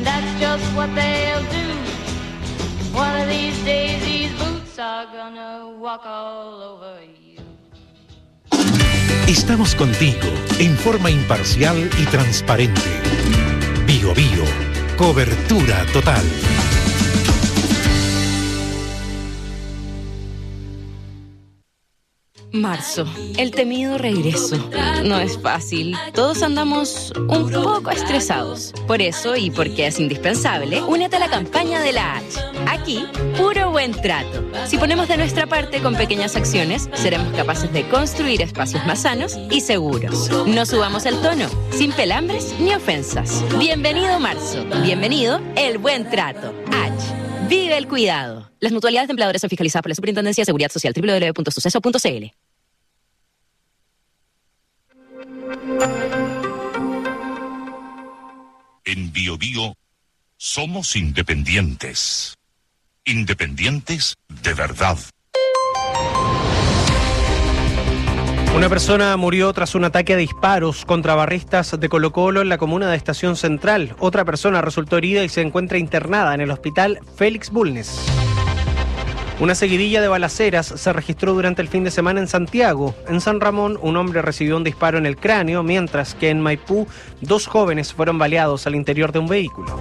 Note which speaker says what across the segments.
Speaker 1: that's just what they'll do. One of these days these boots are gonna walk all over you.
Speaker 2: Estamos contigo en forma imparcial y transparente. Bio Bio, cobertura total.
Speaker 3: Marzo, el temido regreso. No es fácil. Todos andamos un poco estresados. Por eso, y porque es indispensable, únete a la campaña de la H. Aquí, puro buen trato. Si ponemos de nuestra parte con pequeñas acciones, seremos capaces de construir espacios más sanos y seguros. No subamos el tono, sin pelambres ni ofensas. Bienvenido marzo. Bienvenido el buen trato. H. Vive el cuidado. Las mutualidades de empleadores son fiscalizadas por la Superintendencia de Seguridad Social. www.suceso.cl.
Speaker 4: En Bio Bio somos independientes. Independientes de verdad.
Speaker 5: Una persona murió tras un ataque a disparos contra barristas de Colo-Colo en la comuna de Estación Central. Otra persona resultó herida y se encuentra internada en el hospital Félix Bulnes. Una seguidilla de balaceras se registró durante el fin de semana en Santiago. En San Ramón, un hombre recibió un disparo en el cráneo, mientras que en Maipú, 2 jóvenes fueron baleados al interior de un vehículo.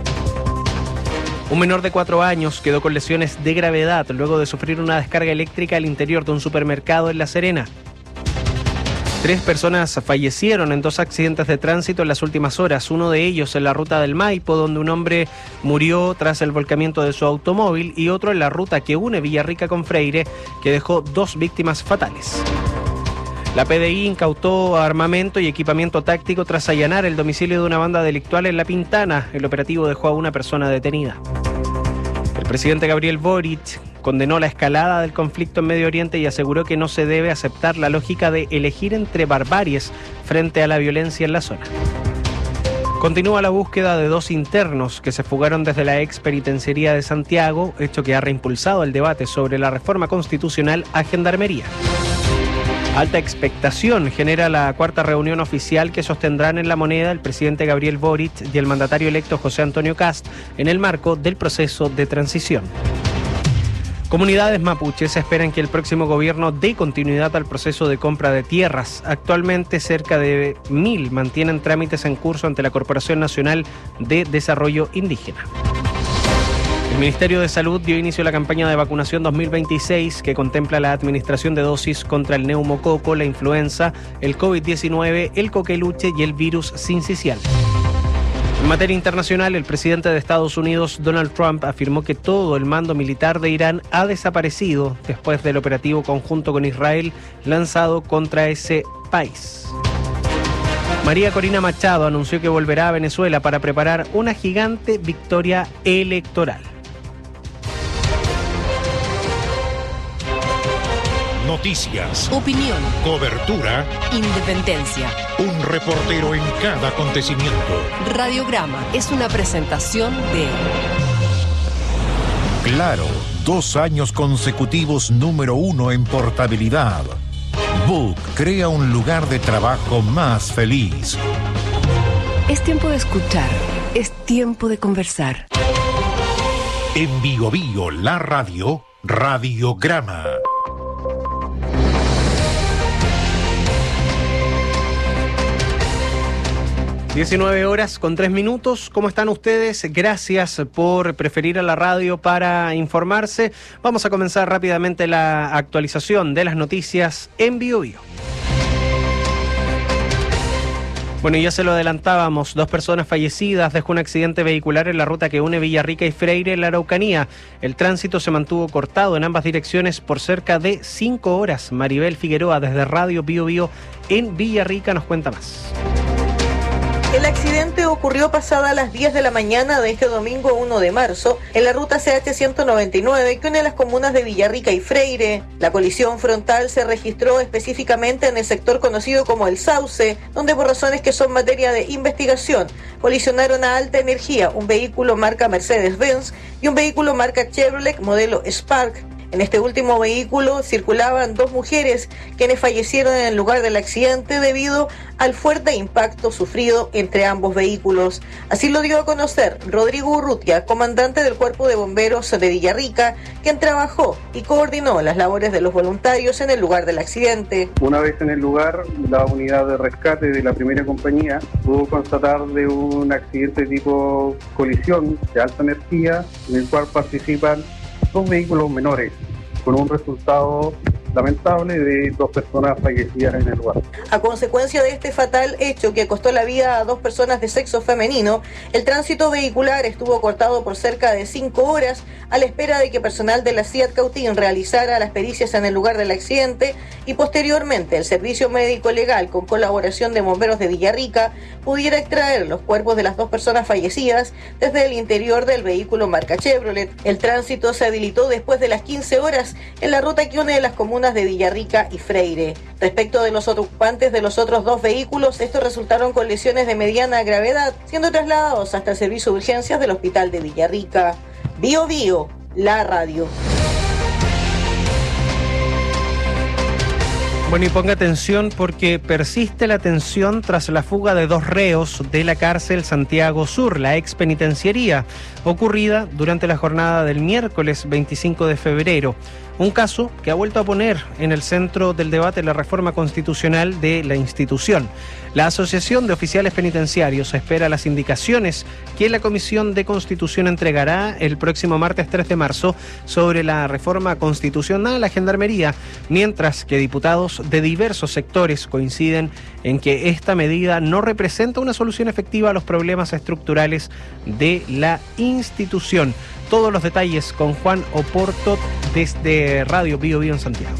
Speaker 5: Un menor de 4 años quedó con lesiones de gravedad luego de sufrir una descarga eléctrica al interior de un supermercado en La Serena. 3 personas fallecieron en 2 accidentes de tránsito en las últimas horas, uno de ellos en la ruta del Maipo, donde un hombre murió tras el volcamiento de su automóvil, y otro en la ruta que une Villarrica con Freire, que dejó 2 víctimas fatales. La PDI incautó armamento y equipamiento táctico tras allanar el domicilio de una banda delictual en La Pintana. El operativo dejó a una persona detenida. El presidente Gabriel Boric condenó la escalada del conflicto en Medio Oriente y aseguró que no se debe aceptar la lógica de elegir entre barbaries frente a la violencia en la zona. Continúa la búsqueda de 2 internos que se fugaron desde la ex penitenciaría de Santiago, hecho que ha reimpulsado el debate sobre la reforma constitucional a Gendarmería. Alta expectación genera la 4ª reunión oficial que sostendrán en La Moneda el presidente Gabriel Boric y el mandatario electo José Antonio Kast en el marco del proceso de transición. Comunidades mapuches esperan que el próximo gobierno dé continuidad al proceso de compra de tierras. Actualmente cerca de 1.000 mantienen trámites en curso ante la Corporación Nacional de Desarrollo Indígena. El Ministerio de Salud dio inicio a la campaña de vacunación 2026 que contempla la administración de dosis contra el neumococo, la influenza, el COVID-19, el coqueluche y el virus sincicial. En materia internacional, el presidente de Estados Unidos, Donald Trump, afirmó que todo el mando militar de Irán ha desaparecido después del operativo conjunto con Israel lanzado contra ese país. María Corina Machado anunció que volverá a Venezuela para preparar una gigante victoria electoral.
Speaker 2: Noticias,
Speaker 3: Opinión,
Speaker 2: cobertura,
Speaker 3: independencia.
Speaker 2: un reportero en cada acontecimiento.
Speaker 3: Radiograma es una presentación de
Speaker 2: Claro, 2 años consecutivos número 1 en portabilidad. Book crea un lugar de trabajo más feliz.
Speaker 6: Es tiempo de escuchar, es tiempo de conversar.
Speaker 2: En Bio Bio, la radio, Radiograma.
Speaker 5: (19:03). ¿Cómo están ustedes? Gracias por preferir a la radio para informarse. Vamos a comenzar rápidamente la actualización de las noticias en Bio Bio. Bueno, ya se lo adelantábamos, 2 personas fallecidas dejó un accidente vehicular en la ruta que une Villarrica y Freire en la Araucanía. El tránsito se mantuvo cortado en ambas direcciones por cerca de 5 horas. Maribel Figueroa desde Radio Bio Bio en Villarrica nos cuenta más.
Speaker 7: El accidente ocurrió pasada las 10 de la mañana de este domingo 1 de marzo en la ruta CH-199 que une las comunas de Villarrica y Freire. La colisión frontal se registró específicamente en el sector conocido como El Sauce, donde por razones que son materia de investigación, colisionaron a alta energía un vehículo marca Mercedes-Benz y un vehículo marca Chevrolet modelo Spark. En este último vehículo circulaban 2 mujeres, quienes fallecieron en el lugar del accidente debido al fuerte impacto sufrido entre ambos vehículos. Así lo dio a conocer Rodrigo Urrutia, comandante del Cuerpo de Bomberos de Villarrica, quien trabajó y coordinó las labores de los voluntarios en el lugar del accidente.
Speaker 8: Una vez en el lugar, la unidad de rescate de la primera compañía pudo constatar de un accidente tipo colisión de alta energía, en el cual participan 2 vehículos menores, con un resultado lamentable de 2 personas fallecidas en el lugar.
Speaker 7: A consecuencia de este fatal hecho que costó la vida a 2 personas de sexo femenino, el tránsito vehicular estuvo cortado por cerca de 5 horas a la espera de que personal de la CIAT Cautín realizara las pericias en el lugar del accidente y posteriormente el servicio médico legal con colaboración de bomberos de Villarrica pudiera extraer los cuerpos de las 2 personas fallecidas desde el interior del vehículo marca Chevrolet. El tránsito se habilitó después de las 15 horas en la ruta que une las comunas de Villarrica y Freire. Respecto de los ocupantes de los otros 2 vehículos, estos resultaron con lesiones de mediana gravedad, siendo trasladados hasta el servicio de urgencias del hospital de Villarrica. Bio Bio, la radio.
Speaker 5: Bueno, y ponga atención porque persiste la tensión tras la fuga de 2 reos de la cárcel Santiago Sur, la ex penitenciaría, ocurrida durante la jornada del miércoles 25 de febrero. Un caso que ha vuelto a poner en el centro del debate la reforma constitucional de la institución. La Asociación de Oficiales Penitenciarios espera las indicaciones que la Comisión de Constitución entregará el próximo martes 3 de marzo sobre la reforma constitucional a la Gendarmería, mientras que diputados de diversos sectores coinciden en que esta medida no representa una solución efectiva a los problemas estructurales de la institución. Todos los detalles con Juan Oporto desde Radio Bio Bio en Santiago.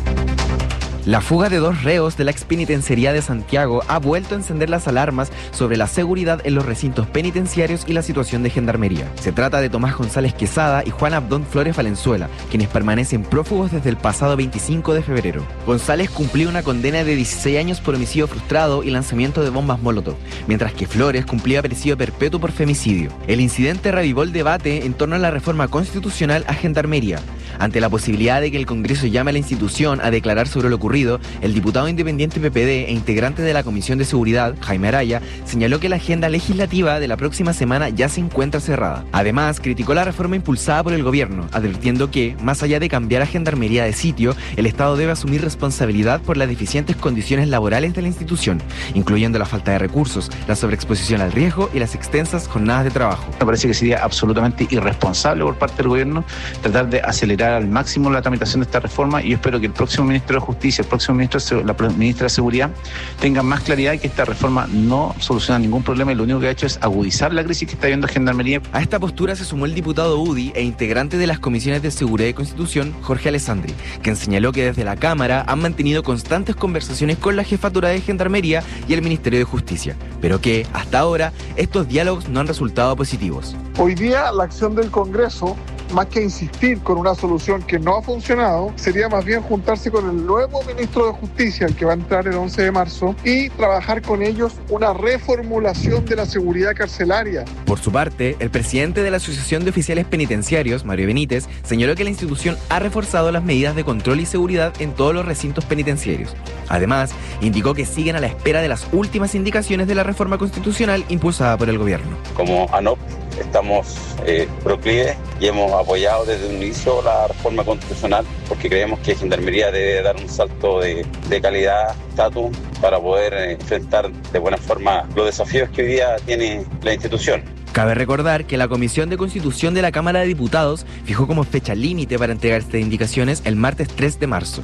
Speaker 9: La fuga de 2 reos de la expenitenciaría de Santiago ha vuelto a encender las alarmas sobre la seguridad en los recintos penitenciarios y la situación de Gendarmería. Se trata de Tomás González Quesada y Juan Abdón Flores Valenzuela, quienes permanecen prófugos desde el pasado 25 de febrero. González cumplió una condena de 16 años por homicidio frustrado y lanzamiento de bombas Molotov, mientras que Flores cumplía presidio perpetuo por femicidio. El incidente revivó el debate en torno a la reforma constitucional a Gendarmería. Ante la posibilidad de que el Congreso llame a la institución a declarar sobre lo ocurrido, el diputado independiente PPD e integrante de la Comisión de Seguridad, Jaime Araya, señaló que la agenda legislativa de la próxima semana ya se encuentra cerrada. Además, criticó la reforma impulsada por el gobierno, advirtiendo que, más allá de cambiar a Gendarmería de sitio, el Estado debe asumir responsabilidad por las deficientes condiciones laborales de la institución, incluyendo la falta de recursos, la sobreexposición al riesgo y las extensas jornadas de trabajo.
Speaker 10: Me parece que sería absolutamente irresponsable por parte del gobierno tratar de acelerar al máximo la tramitación de esta reforma, y yo espero que el próximo ministro de Justicia, el próximo ministro, la ministra de Seguridad, tengan más claridad de que esta reforma no soluciona ningún problema y lo único que ha hecho es agudizar la crisis que está viendo Gendarmería.
Speaker 9: A esta postura se sumó el diputado UDI e integrante de las comisiones de Seguridad y Constitución, Jorge Alessandri, quien señaló que desde la Cámara han mantenido constantes conversaciones con la Jefatura de Gendarmería y el Ministerio de Justicia, pero que, hasta ahora, estos diálogos no han resultado positivos.
Speaker 11: Hoy día la acción del Congreso, más que insistir con una solución que no ha funcionado, sería más bien juntarse con el nuevo ministro de Justicia, el que va a entrar el 11 de marzo, y trabajar con ellos una reformulación de la seguridad carcelaria.
Speaker 9: Por su parte, el presidente de la Asociación de Oficiales Penitenciarios, Mario Benítez, señaló que la institución ha reforzado las medidas de control y seguridad en todos los recintos penitenciarios. Además, indicó que siguen a la espera de las últimas indicaciones de la reforma constitucional impulsada por el gobierno.
Speaker 12: Como ANOP estamos proclives y hemos apoyado desde un inicio la reforma constitucional porque creemos que Gendarmería debe dar un salto de calidad, estatus, para poder enfrentar de buena forma los desafíos que hoy día tiene la institución.
Speaker 9: Cabe recordar que la Comisión de Constitución de la Cámara de Diputados fijó como fecha límite para entregar estas indicaciones el martes 3 de marzo.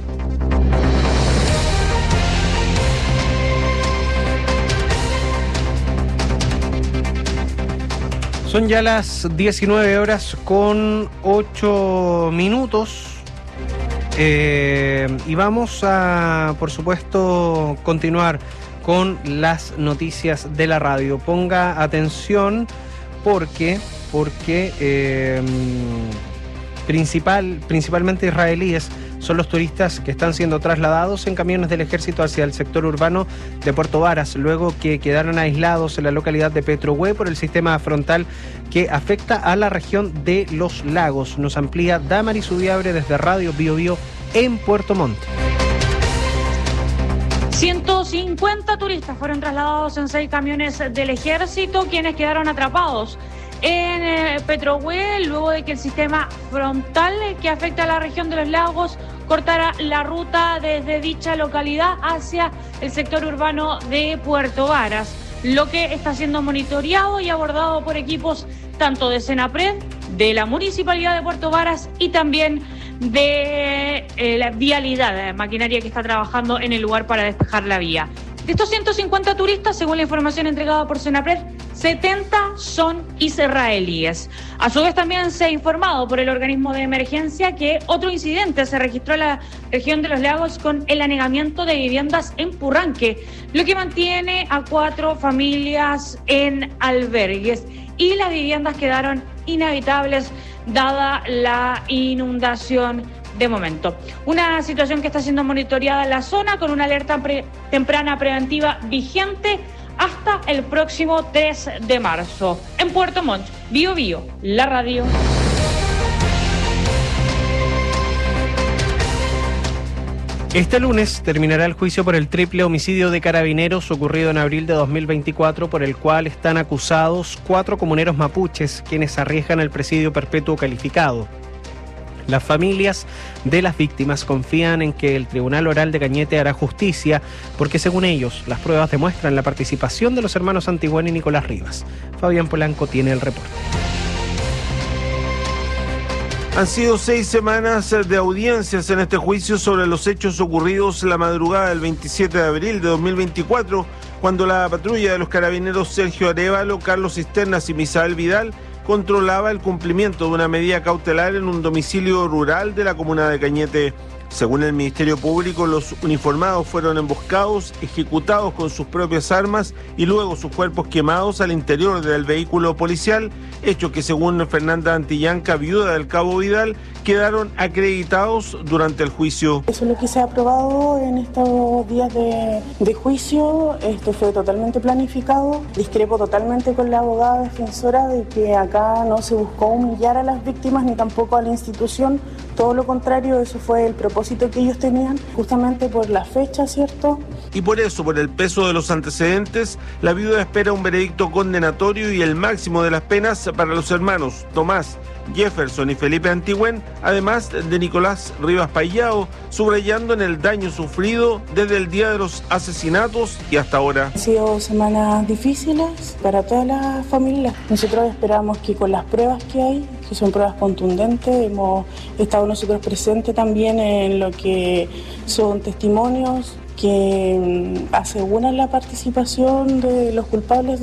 Speaker 5: Son ya las 19 horas con 8 minutos y vamos a, por supuesto, continuar con las noticias de la radio. Ponga atención porque principalmente israelíes son los turistas que están siendo trasladados en camiones del ejército hacia el sector urbano de Puerto Varas, luego que quedaron aislados en la localidad de Petrohue por el sistema frontal que afecta a la región de Los Lagos. Nos amplía Damaris Udiabre desde Radio Bio Bio en Puerto Montt.
Speaker 13: 150 turistas fueron trasladados en 6 camiones del ejército, quienes quedaron atrapados en Petrohue luego de que el sistema frontal que afecta a la región de Los Lagos cortara la ruta desde dicha localidad hacia el sector urbano de Puerto Varas, lo que está siendo monitoreado y abordado por equipos tanto de Senapred, de la Municipalidad de Puerto Varas y también de la vialidad, maquinaria que está trabajando en el lugar para despejar la vía. De estos 150 turistas, según la información entregada por Senapred, 70 son israelíes. A su vez también se ha informado por el organismo de emergencia que otro incidente se registró en la región de Los Lagos con el anegamiento de viviendas en Purranque, lo que mantiene a 4 familias en albergues y las viviendas quedaron inhabitables dada la inundación de momento. Una situación que está siendo monitoreada en la zona con una alerta temprana preventiva vigente hasta el próximo 3 de marzo. En Puerto Montt, Bio Bio, la radio.
Speaker 5: Este lunes terminará el juicio por el triple homicidio de carabineros ocurrido en abril de 2024, por el cual están acusados 4 comuneros mapuches, quienes arriesgan el presidio perpetuo calificado. Las familias de las víctimas confían en que el Tribunal Oral de Cañete hará justicia, porque según ellos, las pruebas demuestran la participación de los hermanos Antigüén y Nicolás Rivas. Fabián Polanco tiene el reporte.
Speaker 14: Han sido 6 semanas de audiencias en este juicio sobre los hechos ocurridos la madrugada del 27 de abril de 2024, cuando la patrulla de los carabineros Sergio Arévalo, Carlos Cisternas y Misael Vidal controlaba el cumplimiento de una medida cautelar en un domicilio rural de la comuna de Cañete. Según el Ministerio Público, los uniformados fueron emboscados, ejecutados con sus propias armas y luego sus cuerpos quemados al interior del vehículo policial, hecho que según Fernanda Antillanca, viuda del cabo Vidal, quedaron acreditados durante el juicio.
Speaker 15: Eso es lo que se ha aprobado en estos días de juicio. Esto fue totalmente planificado. Discrepo totalmente con la abogada defensora de que acá no se buscó humillar a las víctimas ni tampoco a la institución. Todo lo contrario, eso fue el propósito que ellos tenían, justamente por la fecha, ¿cierto?
Speaker 14: Y por eso, por el peso de los antecedentes, la viuda espera un veredicto condenatorio y el máximo de las penas para los hermanos Tomás, Jefferson y Felipe Antigüén, además de Nicolás Rivas Payao, subrayando en el daño sufrido desde el día de los asesinatos y hasta ahora.
Speaker 15: Han sido semanas difíciles para todas las familias. Nosotros esperamos que con las pruebas que hay, que son pruebas contundentes, hemos estado nosotros presentes también en lo que son testimonios que aseguran la participación de los culpables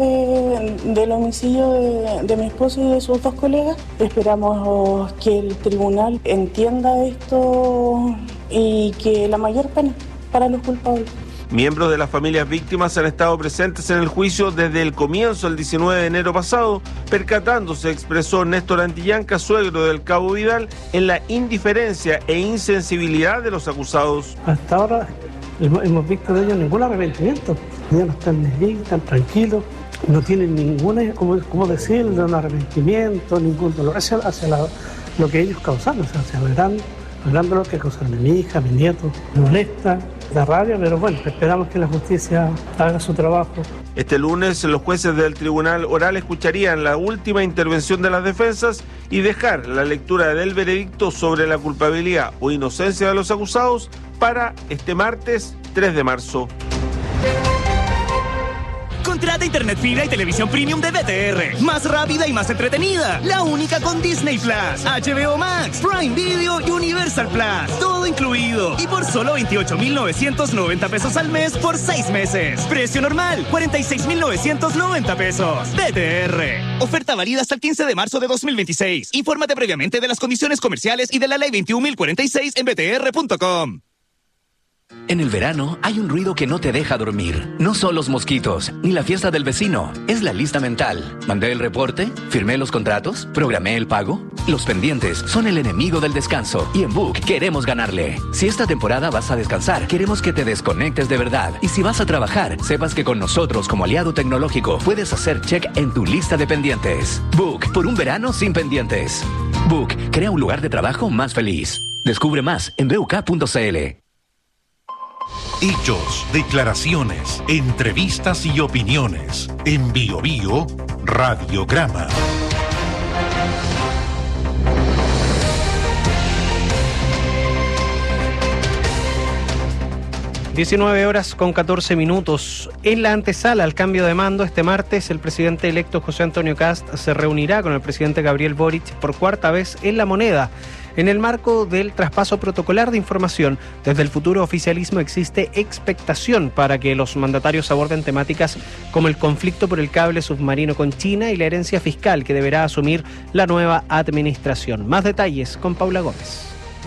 Speaker 15: del homicidio de mi esposo y de sus 2 colegas. Esperamos que el tribunal entienda esto y que la mayor pena para los culpables.
Speaker 14: Miembros de las familias víctimas han estado presentes en el juicio desde el comienzo, el 19 de enero pasado, percatándose, expresó Néstor Antillanca, suegro del cabo Vidal, en la indiferencia e insensibilidad de los acusados.
Speaker 16: Hasta ahora hemos visto de ellos ningún arrepentimiento. Ellos no están negligentes, están tranquilos, no tienen ninguna, ¿cómo decirlo? Un arrepentimiento, ningún dolor hacia lo que ellos causaron, o sea, se hablando lo que causaron a mi hija, a mi nieto. Me molesta, da rabia, pero bueno, esperamos que la justicia haga su trabajo.
Speaker 14: Este lunes los jueces del Tribunal Oral escucharían la última intervención de las defensas y dejar la lectura del veredicto sobre la culpabilidad o inocencia de los acusados para este martes 3 de marzo.
Speaker 17: Contrata internet fibra y televisión premium de DTR. Más rápida y más entretenida. La única con Disney Plus, HBO Max, Prime Video y Universal Plus. Todo incluido. Y por solo 28,990 pesos al mes por 6 meses. Precio normal, 46,990 pesos. DTR. Oferta válida hasta el 15 de marzo de 2026. Infórmate previamente de las condiciones comerciales y de la ley 21.046 en btr.com.
Speaker 18: En el verano hay un ruido que no te deja dormir. No son los mosquitos, ni la fiesta del vecino. Es la lista mental. Mandé el reporte, firmé los contratos, programé el pago. Los pendientes son el enemigo del descanso y en Book queremos ganarle. Si esta temporada vas a descansar, queremos que te desconectes de verdad. Y si vas a trabajar, sepas que con nosotros como aliado tecnológico puedes hacer check en tu lista de pendientes. Book, por un verano sin pendientes. Book, crea un lugar de trabajo más feliz. Descubre más en buk.cl.
Speaker 2: Hechos, declaraciones, entrevistas y opiniones. En Bio Bio, Radiograma.
Speaker 5: (19:14). En la antesala al cambio de mando, este martes, el presidente electo José Antonio Kast se reunirá con el presidente Gabriel Boric por cuarta vez en La Moneda. En el marco del traspaso protocolar de información, desde el futuro oficialismo existe expectación para que los mandatarios aborden temáticas como el conflicto por el cable submarino con China y la herencia fiscal que deberá asumir la nueva administración. Más detalles con Paula Gómez.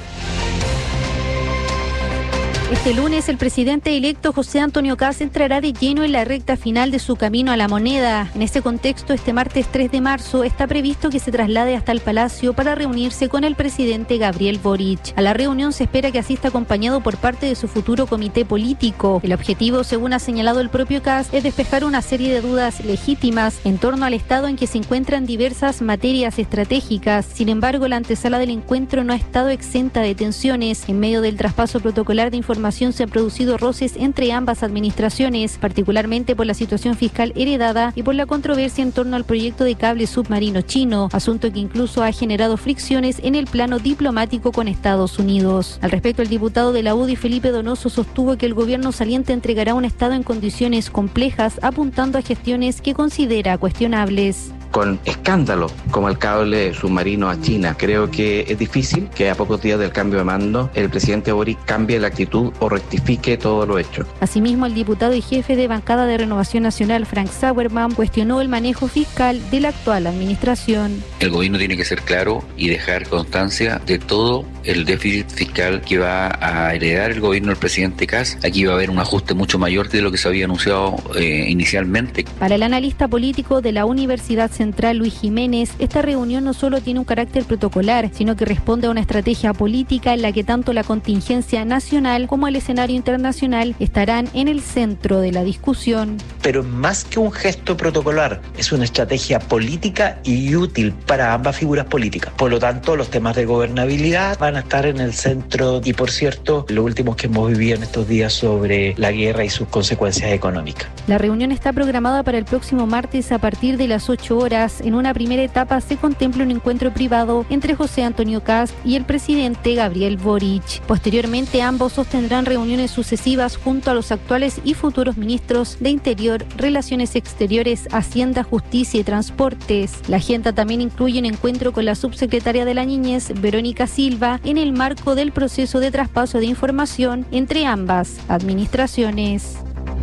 Speaker 19: Este lunes, el presidente electo José Antonio Kast entrará de lleno en la recta final de su camino a La Moneda. En ese contexto, este martes 3 de marzo está previsto que se traslade hasta el Palacio para reunirse con el presidente Gabriel Boric. A la reunión se espera que asista acompañado por parte de su futuro comité político. El objetivo, según ha señalado el propio Kast, es despejar una serie de dudas legítimas en torno al estado en que se encuentran diversas materias estratégicas. Sin embargo, la antesala del encuentro no ha estado exenta de tensiones. En medio del traspaso protocolar de información se han producido roces entre ambas administraciones, particularmente por la situación fiscal heredada y por la controversia en torno al proyecto de cable submarino chino, asunto que incluso ha generado fricciones en el plano diplomático con Estados Unidos. Al respecto, el diputado de la UDI, Felipe Donoso, sostuvo que el gobierno saliente entregará un Estado en condiciones complejas, apuntando a gestiones que considera cuestionables.
Speaker 20: Con escándalos como el cable submarino a China. Creo que es difícil que a pocos días del cambio de mando el presidente Boric cambie la actitud o rectifique todo lo hecho.
Speaker 19: Asimismo, el diputado y jefe de bancada de Renovación Nacional, Frank Sauerman, cuestionó el manejo fiscal de la actual administración.
Speaker 21: El gobierno tiene que ser claro y dejar constancia de todo el déficit fiscal que va a heredar el gobierno del presidente Kast. Aquí va a haber un ajuste mucho mayor de lo que se había anunciado inicialmente.
Speaker 19: Para el analista político de la Universidad Central, Luis Jiménez, esta reunión no solo tiene un carácter protocolar, sino que responde a una estrategia política en la que tanto la contingencia nacional como el escenario internacional estarán en el centro de la discusión.
Speaker 22: Pero más que un gesto protocolar, es una estrategia política y útil para ambas figuras políticas. Por lo tanto, los temas de gobernabilidad van a estar en el centro y, por cierto, lo último que hemos vivido en estos días sobre la guerra y sus consecuencias económicas.
Speaker 19: La reunión está programada para el próximo martes a partir de las 8 horas. En una primera etapa se contempla un encuentro privado entre José Antonio Kast y el presidente Gabriel Boric. Posteriormente, ambos sostendrán reuniones sucesivas junto a los actuales y futuros ministros de Interior, Relaciones Exteriores, Hacienda, Justicia y Transportes. La agenda también incluye un encuentro con la subsecretaria de la Niñez, Verónica Silva, en el marco del proceso de traspaso de información entre ambas administraciones.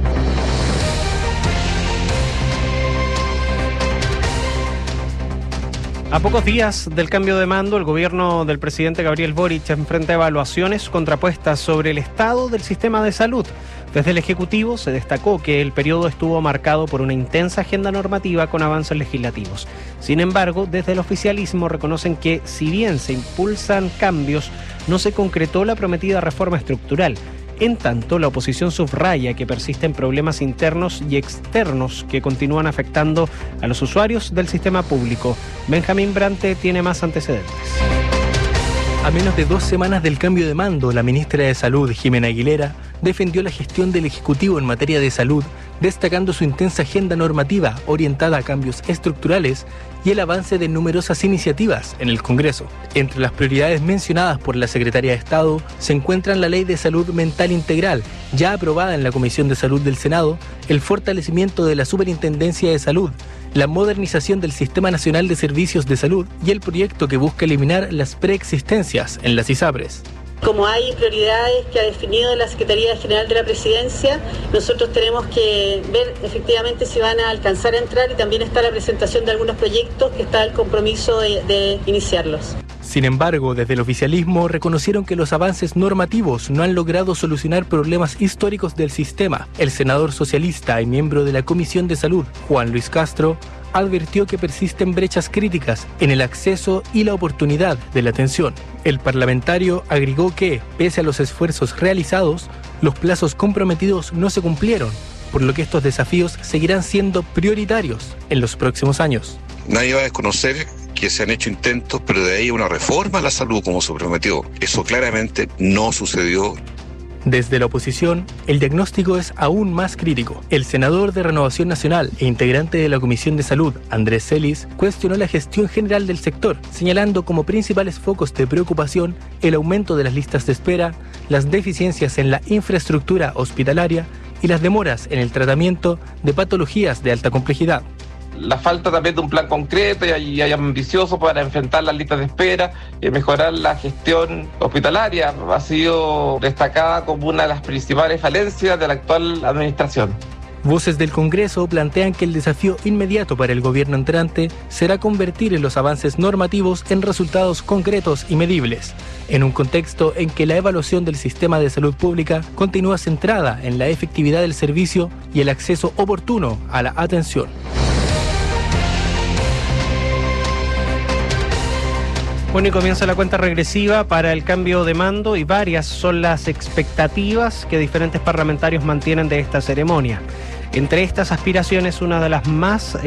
Speaker 5: A pocos días del cambio de mando, el gobierno del presidente Gabriel Boric enfrenta evaluaciones contrapuestas sobre el estado del sistema de salud. Desde el Ejecutivo se destacó que el periodo estuvo marcado por una intensa agenda normativa con avances legislativos. Sin embargo, desde el oficialismo reconocen que, si bien se impulsan cambios, no se concretó la prometida reforma estructural. En tanto, la oposición subraya que persisten problemas internos y externos que continúan afectando a los usuarios del sistema público. Benjamín Brante tiene más antecedentes.
Speaker 23: A menos de 2 semanas del cambio de mando, la ministra de Salud, Jimena Aguilera, defendió la gestión del Ejecutivo en materia de salud, destacando su intensa agenda normativa orientada a cambios estructurales y el avance de numerosas iniciativas en el Congreso. Entre las prioridades mencionadas por la Secretaría de Estado se encuentran la Ley de Salud Mental Integral, ya aprobada en la Comisión de Salud del Senado, el fortalecimiento de la Superintendencia de Salud, la modernización del Sistema Nacional de Servicios de Salud y el proyecto que busca eliminar las preexistencias en las ISAPRES.
Speaker 24: Como hay prioridades que ha definido la Secretaría General de la Presidencia, nosotros tenemos que ver efectivamente si van a alcanzar a entrar, y también está la presentación de algunos proyectos que está el compromiso de iniciarlos.
Speaker 23: Sin embargo, desde el oficialismo reconocieron que los avances normativos no han logrado solucionar problemas históricos del sistema. El senador socialista y miembro de la Comisión de Salud, Juan Luis Castro, advirtió que persisten brechas críticas en el acceso y la oportunidad de la atención. El parlamentario agregó que, pese a los esfuerzos realizados, los plazos comprometidos no se cumplieron, por lo que estos desafíos seguirán siendo prioritarios en los próximos años.
Speaker 1: Nadie va a desconocer que se han hecho intentos, pero de ahí una reforma a la salud como se prometió. Eso claramente no sucedió.
Speaker 23: Desde la oposición, el diagnóstico es aún más crítico. El senador de Renovación Nacional e integrante de la Comisión de Salud, Andrés Celis, cuestionó la gestión general del sector, señalando como principales focos de preocupación el aumento de las listas de espera, las deficiencias en la infraestructura hospitalaria y las demoras en el tratamiento de patologías de alta complejidad.
Speaker 3: La falta también de un plan concreto y ambicioso para enfrentar las listas de espera y mejorar la gestión hospitalaria ha sido destacada como una de las principales falencias de la actual administración.
Speaker 23: Voces del Congreso plantean que el desafío inmediato para el gobierno entrante será convertir los avances normativos en resultados concretos y medibles, en un contexto en que la evaluación del sistema de salud pública continúa centrada en la efectividad del servicio y el acceso oportuno a la atención.
Speaker 5: Bueno, y comienza la cuenta regresiva para el cambio de mando y varias son las expectativas que diferentes parlamentarios mantienen de esta ceremonia. Entre estas aspiraciones, una de las que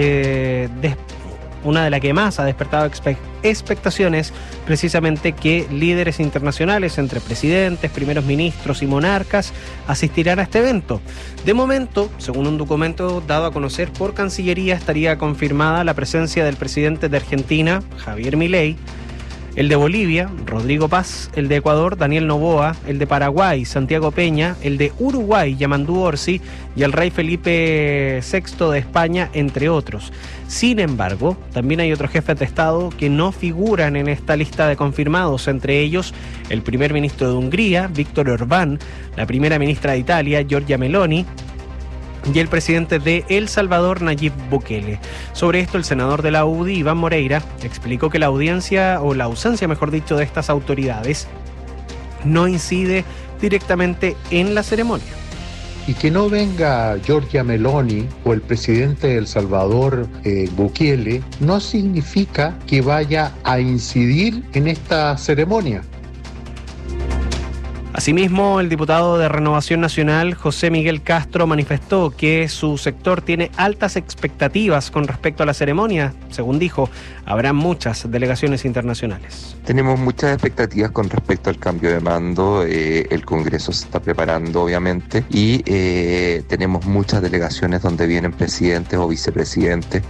Speaker 5: más ha despertado expectaciones, precisamente que líderes internacionales, entre presidentes, primeros ministros y monarcas, asistirán a este evento. De momento, según un documento dado a conocer por Cancillería, estaría confirmada la presencia del presidente de Argentina, Javier Milei, el de Bolivia, Rodrigo Paz, el de Ecuador, Daniel Noboa, el de Paraguay, Santiago Peña, el de Uruguay, Yamandú Orsi, y el rey Felipe VI de España, entre otros. Sin embargo, también hay otros jefes de Estado que no figuran en esta lista de confirmados, entre ellos el primer ministro de Hungría, Víctor Orbán, la primera ministra de Italia, Giorgia Meloni, y el presidente de El Salvador, Nayib Bukele. Sobre esto, el senador de la UDI, Iván Moreira, explicó que la ausencia de estas autoridades no incide directamente en la ceremonia.
Speaker 4: Y que no venga Giorgia Meloni o el presidente de El Salvador, Bukele, no significa que vaya a incidir en esta ceremonia.
Speaker 5: Asimismo, el diputado de Renovación Nacional, José Miguel Castro, manifestó que su sector tiene altas expectativas con respecto a la ceremonia. Según dijo, habrá muchas delegaciones internacionales.
Speaker 6: Tenemos muchas expectativas con respecto al cambio de mando. El Congreso se está preparando, obviamente, y tenemos muchas delegaciones donde vienen presidentes o vicepresidentes.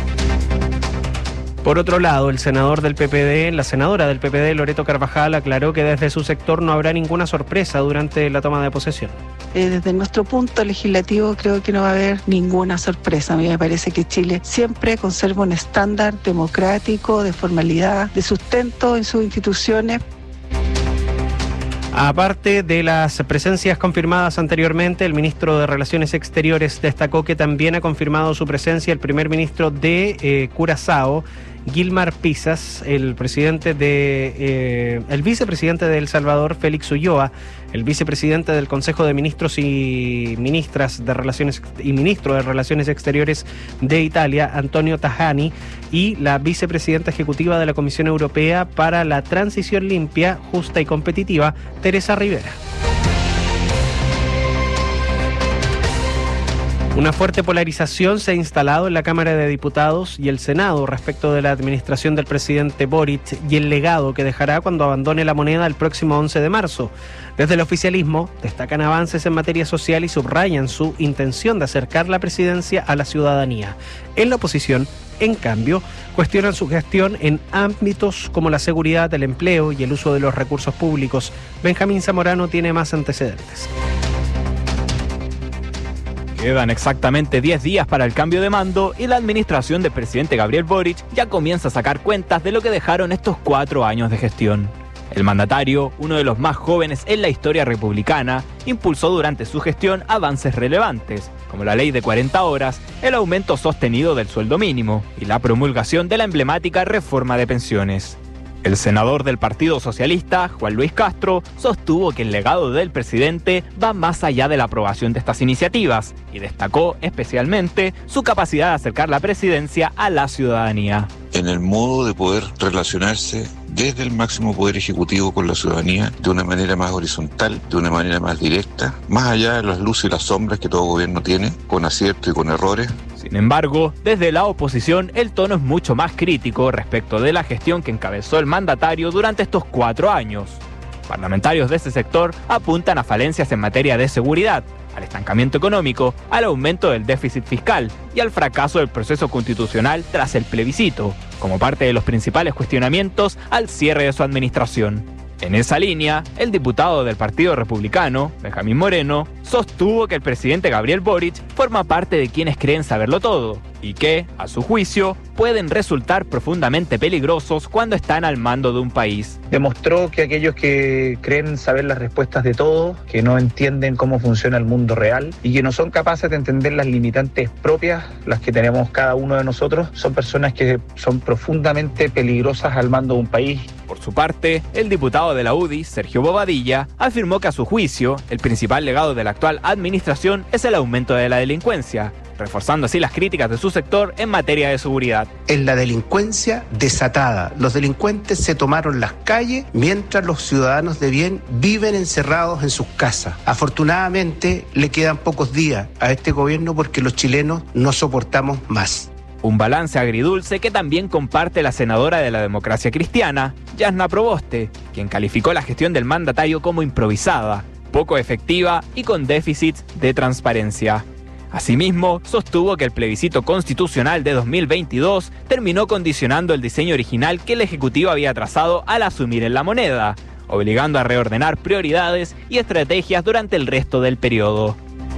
Speaker 5: Por otro lado, la senadora del PPD, Loreto Carvajal, aclaró que desde su sector no habrá ninguna sorpresa durante la toma de posesión.
Speaker 25: Desde nuestro punto legislativo creo que no va a haber ninguna sorpresa. A mí me parece que Chile siempre conserva un estándar democrático, de formalidad, de sustento en sus instituciones.
Speaker 5: Aparte de las presencias confirmadas anteriormente, el ministro de Relaciones Exteriores destacó que también ha confirmado su presencia el primer ministro de Curazao, Gilmar Pisas, el vicepresidente de El Salvador, Félix Ulloa, el vicepresidente del Consejo de Ministros y Ministras de Relaciones y ministro de Relaciones Exteriores de Italia, Antonio Tajani, y la vicepresidenta ejecutiva de la Comisión Europea para la Transición Limpia, Justa y Competitiva, Teresa Rivera. Una fuerte polarización se ha instalado en la Cámara de Diputados y el Senado respecto de la administración del presidente Boric y el legado que dejará cuando abandone la moneda el próximo 11 de marzo. Desde el oficialismo destacan avances en materia social y subrayan su intención de acercar la presidencia a la ciudadanía. En la oposición, en cambio, cuestionan su gestión en ámbitos como la seguridad, el empleo y el uso de los recursos públicos. Benjamín Zamorano tiene más antecedentes.
Speaker 26: Quedan exactamente 10 días para el cambio de mando y la administración del presidente Gabriel Boric ya comienza a sacar cuentas de lo que dejaron estos 4 años de gestión. El mandatario, uno de los más jóvenes en la historia republicana, impulsó durante su gestión avances relevantes, como la ley de 40 horas, el aumento sostenido del sueldo mínimo y la promulgación de la emblemática reforma de pensiones. El senador del Partido Socialista, Juan Luis Castro, sostuvo que el legado del presidente va más allá de la aprobación de estas iniciativas y destacó especialmente su capacidad de acercar la presidencia a la ciudadanía.
Speaker 1: En el modo de poder relacionarse desde el máximo poder ejecutivo con la ciudadanía de una manera más horizontal, de una manera más directa, más allá de las luces y las sombras que todo gobierno tiene, con aciertos y con errores.
Speaker 26: Sin embargo, desde la oposición el tono es mucho más crítico respecto de la gestión que encabezó el mandatario durante estos 4 años. Parlamentarios de ese sector apuntan a falencias en materia de seguridad, al estancamiento económico, al aumento del déficit fiscal y al fracaso del proceso constitucional tras el plebiscito, como parte de los principales cuestionamientos al cierre de su administración. En esa línea, el diputado del Partido Republicano, Benjamín Moreno, sostuvo que el presidente Gabriel Boric forma parte de quienes creen saberlo todo y que, a su juicio, pueden resultar profundamente peligrosos cuando están al mando de un país.
Speaker 22: Demostró que aquellos que creen saber las respuestas de todo, que no entienden cómo funciona el mundo real y que no son capaces de entender las limitantes propias, las que tenemos cada uno de nosotros, son personas que son profundamente peligrosas al mando de un país.
Speaker 26: Por su parte, el diputado de la UDI, Sergio Bobadilla, afirmó que a su juicio, el principal legado de la actual administración es el aumento de la delincuencia, reforzando así las críticas de su sector en materia de seguridad.
Speaker 7: Es la delincuencia desatada. Los delincuentes se tomaron las calles mientras los ciudadanos de bien viven encerrados en sus casas. Afortunadamente, le quedan pocos días a este gobierno porque los chilenos no soportamos más.
Speaker 26: Un balance agridulce que también comparte la senadora de la Democracia Cristiana, Yasna Proboste, quien calificó la gestión del mandatario como improvisada, poco efectiva y con déficits de transparencia. Asimismo, sostuvo que el plebiscito constitucional de 2022 terminó condicionando el diseño original que el Ejecutivo había trazado al asumir en la moneda, obligando a reordenar prioridades y estrategias durante el resto del periodo.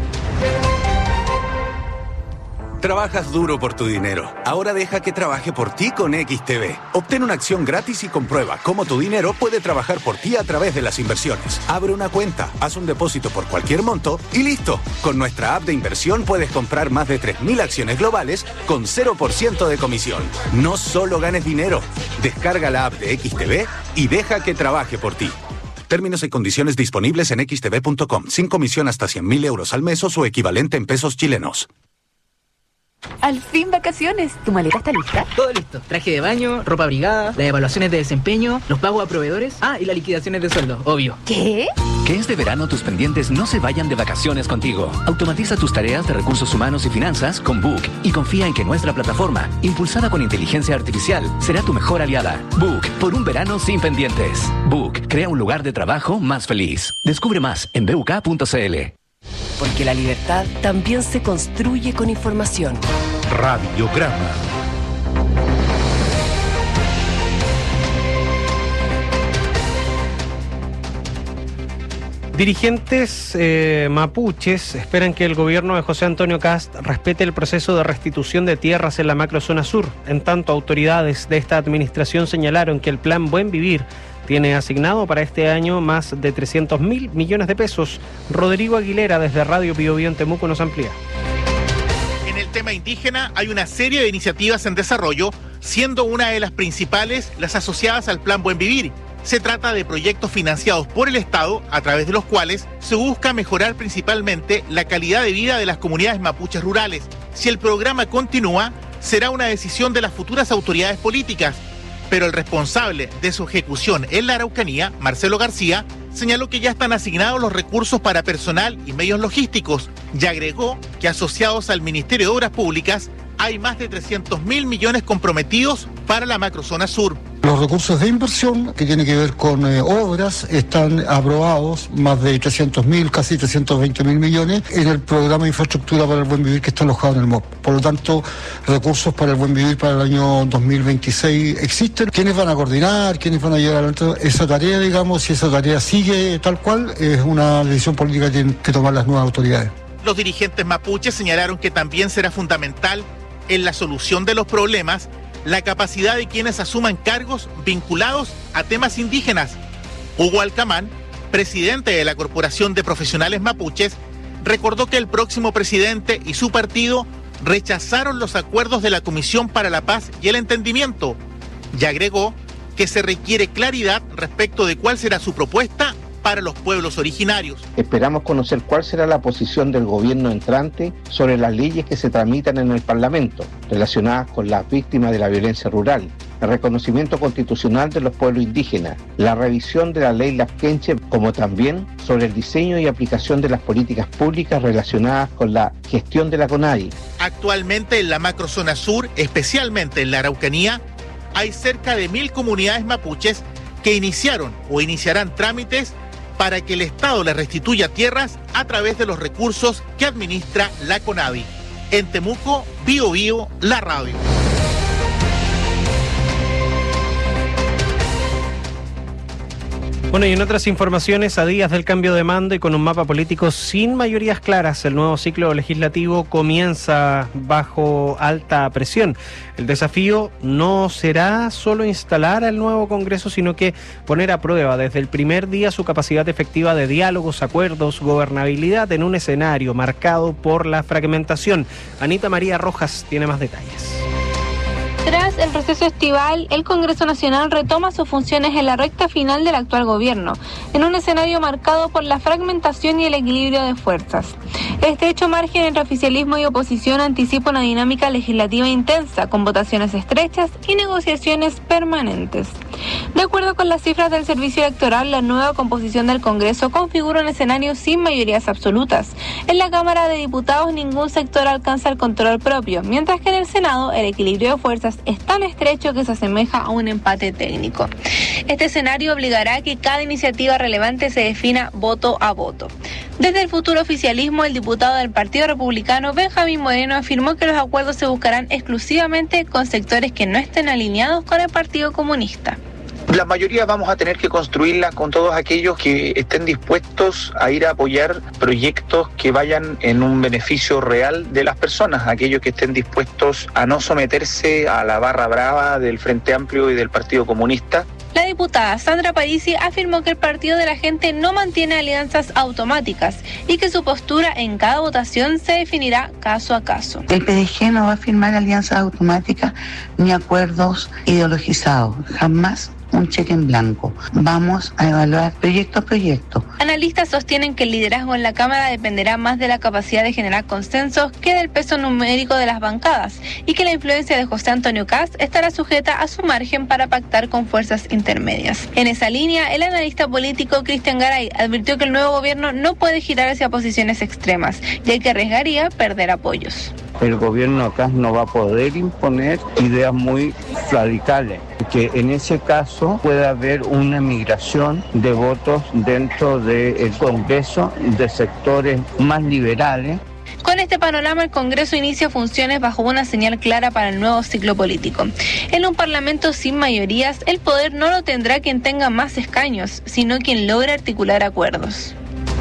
Speaker 8: Trabajas duro por tu dinero. Ahora deja que trabaje por ti con XTB. Obtén una acción gratis y comprueba cómo tu dinero puede trabajar por ti a través de las inversiones. Abre una cuenta, haz un depósito por cualquier monto y listo. Con nuestra app de inversión puedes comprar más de 3.000 acciones globales con 0% de comisión. No solo ganes dinero. Descarga la app de XTB y deja que trabaje por ti. Términos y condiciones disponibles en xtb.com. Sin comisión hasta 100.000 euros al mes o su equivalente en pesos chilenos.
Speaker 9: Al fin vacaciones. ¿Tu maleta está lista?
Speaker 10: Todo listo. Traje de baño, ropa abrigada, las evaluaciones de desempeño, los pagos a proveedores. Y las liquidaciones de sueldo, obvio.
Speaker 9: ¿Qué?
Speaker 18: Que este verano tus pendientes no se vayan de vacaciones contigo. Automatiza tus tareas de recursos humanos y finanzas con Book y confía en que nuestra plataforma, impulsada con inteligencia artificial, será tu mejor aliada. Book, por un verano sin pendientes. Book, crea un lugar de trabajo más feliz. Descubre más en buk.cl.
Speaker 11: Porque la libertad también se construye con información.
Speaker 2: Radiograma.
Speaker 5: Dirigentes mapuches esperan que el gobierno de José Antonio Kast respete el proceso de restitución de tierras en la macrozona sur. En tanto, autoridades de esta administración señalaron que el plan Buen Vivir tiene asignado para este año más de 300.000 millones de pesos. Rodrigo Aguilera, desde Radio Bio Bio en Temuco, nos amplía.
Speaker 12: En el tema indígena hay una serie de iniciativas en desarrollo, siendo una de las principales las asociadas al Plan Buen Vivir. Se trata de proyectos financiados por el Estado, a través de los cuales se busca mejorar principalmente la calidad de vida de las comunidades mapuches rurales. Si el programa continúa, será una decisión de las futuras autoridades políticas, pero el responsable de su ejecución en la Araucanía, Marcelo García, señaló que ya están asignados los recursos para personal y medios logísticos y agregó que asociados al Ministerio de Obras Públicas hay más de 300.000 millones comprometidos para la macrozona sur.
Speaker 27: Los recursos de inversión que tienen que ver con obras están aprobados, más de 300.000, casi 320.000 millones, en el programa de infraestructura para el Buen Vivir que está alojado en el MOP. Por lo tanto, recursos para el Buen Vivir para el año 2026 existen. ¿Quiénes van a coordinar? ¿Quiénes van a llevar adelante esa tarea, digamos? Si esa tarea sigue tal cual, es una decisión política que tienen que tomar las nuevas autoridades.
Speaker 12: Los dirigentes mapuches señalaron que también será fundamental en la solución de los problemas la capacidad de quienes asuman cargos vinculados a temas indígenas. Hugo Alcamán, presidente de la Corporación de Profesionales Mapuches, recordó que el próximo presidente y su partido rechazaron los acuerdos de la Comisión para la Paz y el Entendimiento y agregó que se requiere claridad respecto de cuál será su propuesta para los pueblos originarios.
Speaker 13: Esperamos conocer cuál será la posición del gobierno entrante sobre las leyes que se tramitan en el Parlamento, relacionadas con las víctimas de la violencia rural, el reconocimiento constitucional de los pueblos indígenas, la revisión de la ley Lafkenche, como también sobre el diseño y aplicación de las políticas públicas relacionadas con la gestión de la CONADI.
Speaker 12: Actualmente en la macrozona sur, especialmente en la Araucanía, hay cerca de 1.000 comunidades mapuches que iniciaron o iniciarán trámites para que el Estado les restituya tierras a través de los recursos que administra la CONADI. En Temuco, Bío Bío, la radio.
Speaker 5: Bueno, y en otras informaciones, a días del cambio de mando y con un mapa político sin mayorías claras, el nuevo ciclo legislativo comienza bajo alta presión. El desafío no será solo instalar al nuevo Congreso, sino que poner a prueba desde el primer día su capacidad efectiva de diálogos, acuerdos, gobernabilidad en un escenario marcado por la fragmentación. Anita María Rojas tiene más detalles.
Speaker 14: Tras el receso estival, el Congreso Nacional retoma sus funciones en la recta final del actual gobierno, en un escenario marcado por la fragmentación y el equilibrio de fuerzas. Este hecho margen entre oficialismo y oposición anticipa una dinámica legislativa intensa, con votaciones estrechas y negociaciones permanentes. De acuerdo con las cifras del Servicio Electoral, la nueva composición del Congreso configura un escenario sin mayorías absolutas. En la Cámara de Diputados ningún sector alcanza el control propio, mientras que en el Senado el equilibrio de fuerzas es tan estrecho que se asemeja a un empate técnico. Este escenario obligará a que cada iniciativa relevante se defina voto a voto. Desde el futuro oficialismo, el diputado del Partido Republicano, Benjamín Moreno, afirmó que los acuerdos se buscarán exclusivamente con sectores que no estén alineados con el Partido Comunista.
Speaker 15: La mayoría vamos a tener que construirla con todos aquellos que estén dispuestos a ir a apoyar proyectos que vayan en un beneficio real de las personas, aquellos que estén dispuestos a no someterse a la barra brava del Frente Amplio y del Partido Comunista.
Speaker 14: La diputada Sandra Parisi afirmó que el Partido de la Gente no mantiene alianzas automáticas y que su postura en cada votación se definirá caso a caso.
Speaker 16: El PDG no va a firmar alianzas automáticas ni acuerdos ideologizados, jamás un cheque en blanco. Vamos a evaluar proyecto a proyecto.
Speaker 14: Analistas sostienen que el liderazgo en la Cámara dependerá más de la capacidad de generar consensos que del peso numérico de las bancadas y que la influencia de José Antonio Kast estará sujeta a su margen para pactar con fuerzas intermedias. En esa línea, el analista político Cristian Garay advirtió que el nuevo gobierno no puede girar hacia posiciones extremas, ya que arriesgaría perder apoyos.
Speaker 13: El gobierno acá no va a poder imponer ideas muy radicales, que en ese caso puede haber una migración de votos dentro del Congreso de sectores más liberales.
Speaker 14: Con este panorama, el Congreso inicia funciones bajo una señal clara para el nuevo ciclo político. En un parlamento sin mayorías, el poder no lo tendrá quien tenga más escaños, sino quien logre articular acuerdos.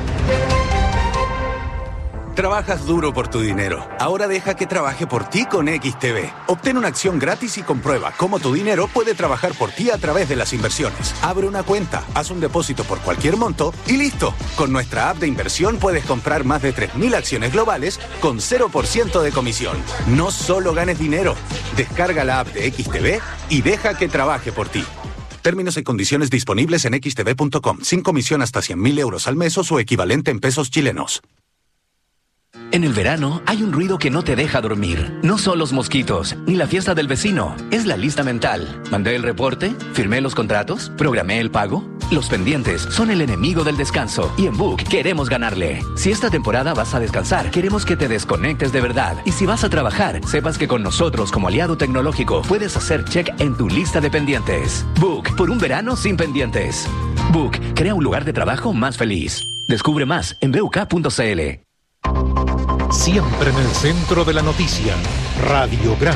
Speaker 8: Trabajas duro por tu dinero. Ahora deja que trabaje por ti con XTB. Obtén una acción gratis y comprueba cómo tu dinero puede trabajar por ti a través de las inversiones. Abre una cuenta, haz un depósito por cualquier monto y listo. Con nuestra app de inversión puedes comprar más de 3.000 acciones globales con 0% de comisión. No solo ganes dinero. Descarga la app de XTB y deja que trabaje por ti. Términos y condiciones disponibles en xtb.com. Sin comisión hasta 100.000 euros al mes o su equivalente en pesos chilenos.
Speaker 18: En el verano hay un ruido que no te deja dormir. No son los mosquitos, ni la fiesta del vecino. Es la lista mental. Mandé el reporte, firmé los contratos, programé el pago. Los pendientes son el enemigo del descanso. Y en Book queremos ganarle. Si esta temporada vas a descansar, queremos que te desconectes de verdad. Y si vas a trabajar, sepas que con nosotros como aliado tecnológico puedes hacer check en tu lista de pendientes. Book, por un verano sin pendientes. Book, crea un lugar de trabajo más feliz. Descubre más en buk.cl.
Speaker 2: Siempre en el centro de la noticia, Radiograma.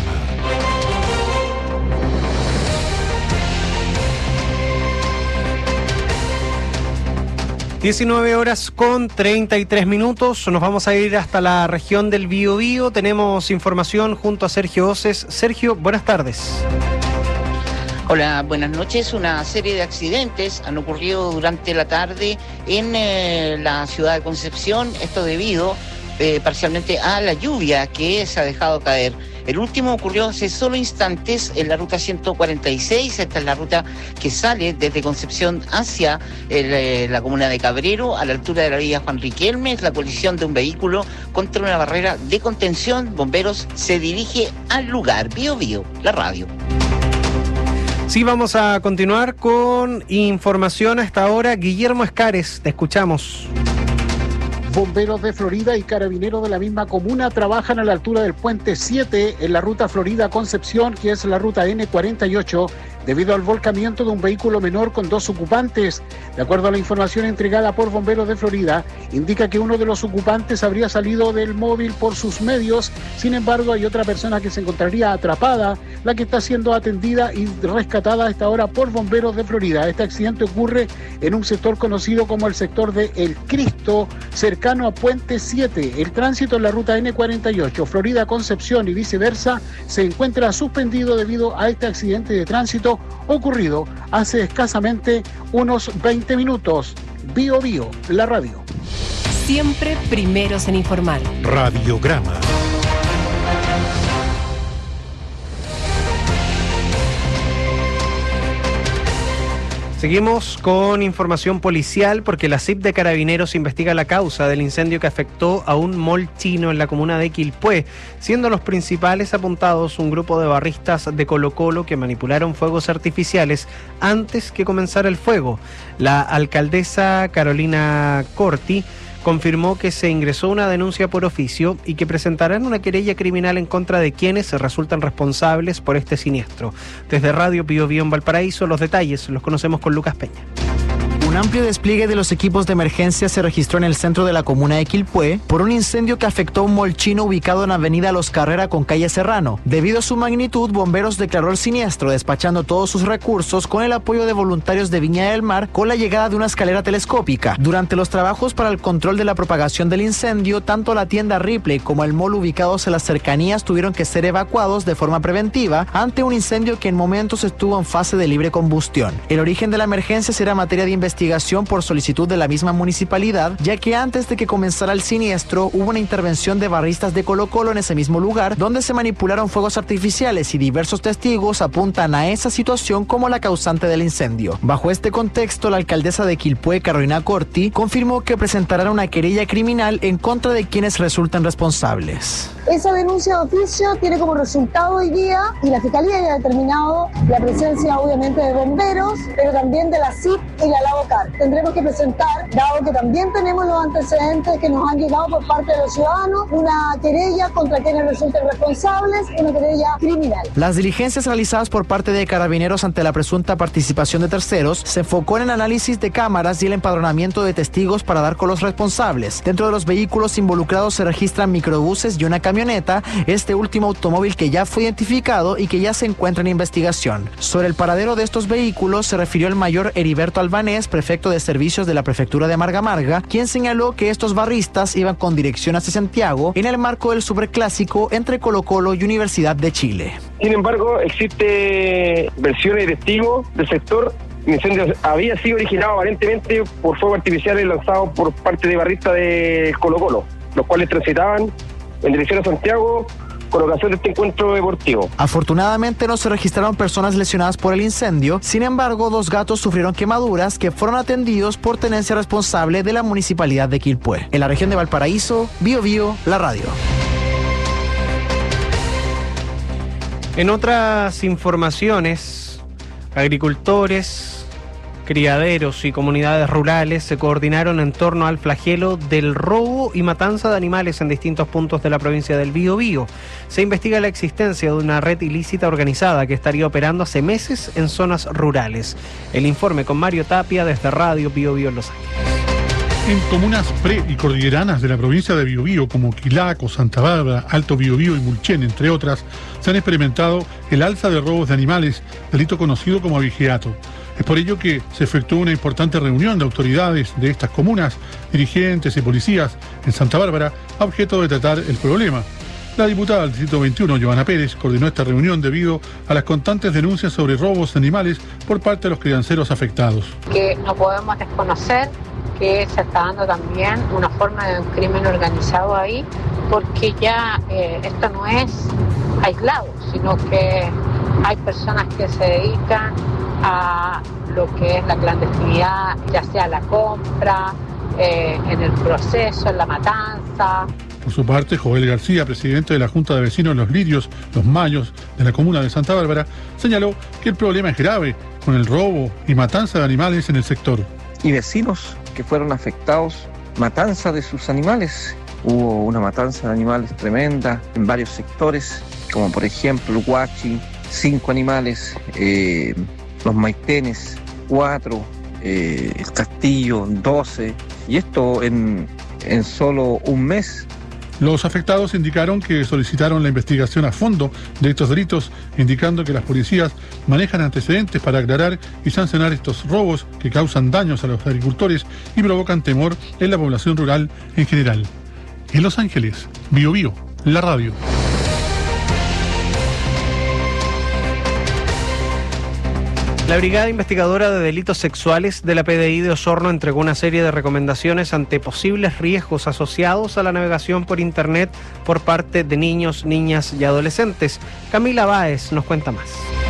Speaker 5: (19:33). Nos vamos a ir hasta la región del Biobío. Tenemos información junto a Sergio Oces. Sergio, buenas tardes.
Speaker 17: Hola, buenas noches. Una serie de accidentes han ocurrido durante la tarde en la ciudad de Concepción. Esto debido parcialmente a la lluvia que se ha dejado caer. El último ocurrió hace solo instantes en la ruta 146. Esta es la ruta que sale desde Concepción hacia la comuna de Cabrero, a la altura de la vía Juan Riquelme. Es la colisión de un vehículo contra una barrera de contención. Bomberos se dirige al lugar. Bio Bio, la radio.
Speaker 5: Sí, vamos a continuar con información a esta hora. Guillermo Escares, te escuchamos.
Speaker 3: Bomberos de Florida y carabineros de la misma comuna trabajan a la altura del puente 7 en la ruta Florida-Concepción, que es la ruta N48, debido al volcamiento de un vehículo menor con 2 ocupantes. De acuerdo a la información entregada por Bomberos de Florida, indica que uno de los ocupantes habría salido del móvil por sus medios. Sin embargo, hay otra persona que se encontraría atrapada, la que está siendo atendida y rescatada a esta hora por Bomberos de Florida. Este accidente ocurre en un sector conocido como el sector de El Cristo, cercano a Puente 7. El tránsito en la ruta N48, Florida-Concepción y viceversa, se encuentra suspendido debido a este accidente de tránsito ocurrido hace escasamente unos 20 minutos. Bio Bio, la radio.
Speaker 11: Siempre primeros en informar.
Speaker 2: Radiograma.
Speaker 5: Seguimos con información policial porque la CIP de Carabineros investiga la causa del incendio que afectó a un mall chino en la comuna de Quilpué, siendo los principales apuntados un grupo de barristas de Colo-Colo que manipularon fuegos artificiales antes que comenzara el fuego. La alcaldesa Carolina Corti confirmó que se ingresó una denuncia por oficio y que presentarán una querella criminal en contra de quienes resultan responsables por este siniestro. Desde Radio Bio Bio en Valparaíso, los detalles los conocemos con Lucas Peña.
Speaker 4: Un amplio despliegue de los equipos de emergencia se registró en el centro de la comuna de Quilpué por un incendio que afectó a un mall chino ubicado en Avenida Los Carrera con calle Serrano. Debido a su magnitud, Bomberos declaró el siniestro, despachando todos sus recursos con el apoyo de voluntarios de Viña del Mar con la llegada de una escalera telescópica. Durante los trabajos para el control de la propagación del incendio, tanto la tienda Ripley como el mall ubicados en las cercanías tuvieron que ser evacuados de forma preventiva ante un incendio que en momentos estuvo en fase de libre combustión. El origen de la emergencia será materia de investigación por solicitud de la misma municipalidad, ya que antes de que comenzara el siniestro hubo una intervención de barristas de Colo-Colo en ese mismo lugar, donde se manipularon fuegos artificiales y diversos testigos apuntan a esa situación como la causante del incendio. Bajo este contexto, la alcaldesa de Quilpué, Carolina Corti, confirmó que presentarán una querella criminal en contra de quienes resultan responsables.
Speaker 19: Esa denuncia de oficio tiene como resultado hoy día, y la Fiscalía ya ha determinado, la presencia obviamente de bomberos, pero también de la CIP y la LAVOCAR. Tendremos que presentar, dado que también tenemos los antecedentes que nos han llegado por parte de los ciudadanos, una querella contra quienes resulten responsables, una querella criminal.
Speaker 4: Las diligencias realizadas por parte de Carabineros ante la presunta participación de terceros se enfocó en el análisis de cámaras y el empadronamiento de testigos para dar con los responsables. Dentro de los vehículos involucrados se registran microbuses y una camioneta, este último automóvil que ya fue identificado y que ya se encuentra en investigación. Sobre el paradero de estos vehículos se refirió el mayor Heriberto Albanés, prefecto de servicios de la prefectura de Marga Marga, quien señaló que estos barristas iban con dirección hacia Santiago en el marco del superclásico entre Colo-Colo y Universidad de Chile.
Speaker 20: Sin embargo, existe versiones de testigos del sector. El incendio había sido originado aparentemente por fuegos artificiales lanzados por parte de barristas de Colo-Colo, los cuales transitaban en dirección a Santiago con ocasión de este encuentro deportivo.
Speaker 4: Afortunadamente no se registraron personas lesionadas por el incendio, sin embargo 2 gatos sufrieron quemaduras que fueron atendidos por tenencia responsable de la municipalidad de Quilpué. En la región de Valparaíso, Bio Bio, la radio.
Speaker 5: En otras informaciones, agricultores, criaderos y comunidades rurales se coordinaron en torno al flagelo del robo y matanza de animales en distintos puntos de la provincia del Biobío. Se investiga la existencia de una red ilícita organizada que estaría operando hace meses en zonas rurales. El informe con Mario Tapia desde Radio Biobío en Los Ángeles.
Speaker 21: En comunas pre- y cordilleranas de la provincia de Biobío, como Quilaco, Santa Bárbara, Alto Biobío y Mulchen, entre otras, se han experimentado el alza de robos de animales, delito conocido como abigeato. Es por ello que se efectuó una importante reunión de autoridades de estas comunas, dirigentes y policías en Santa Bárbara, a objeto de tratar el problema. La diputada del Distrito 21, Giovanna Pérez, coordinó esta reunión debido a las constantes denuncias sobre robos de animales por parte de los crianceros afectados.
Speaker 23: Que no podemos desconocer que se está dando también una forma de un crimen organizado ahí, porque ya esto no es aislados, sino que hay personas que se dedican a lo que es la clandestinidad, ya sea la compra, en el proceso, en la matanza.
Speaker 21: Por su parte, Joel García, presidente de la Junta de Vecinos Los Lirios, Los Mayos, de la comuna de Santa Bárbara, señaló que el problema es grave con el robo y matanza de animales en el sector.
Speaker 1: Y vecinos que fueron afectados, matanza de sus animales. Hubo una matanza de animales tremenda en varios sectores, como por ejemplo el Huachi, 5 animales, los Maitenes, 4, el Castillo, 12, y esto en solo un mes.
Speaker 21: Los afectados indicaron que solicitaron la investigación a fondo de estos delitos, indicando que las policías manejan antecedentes para aclarar y sancionar estos robos que causan daños a los agricultores y provocan temor en la población rural en general. En Los Ángeles, Bio Bio, la radio.
Speaker 5: La Brigada Investigadora de Delitos Sexuales de la PDI de Osorno entregó una serie de recomendaciones ante posibles riesgos asociados a la navegación por Internet por parte de niños, niñas y adolescentes. Camila Báez nos cuenta más.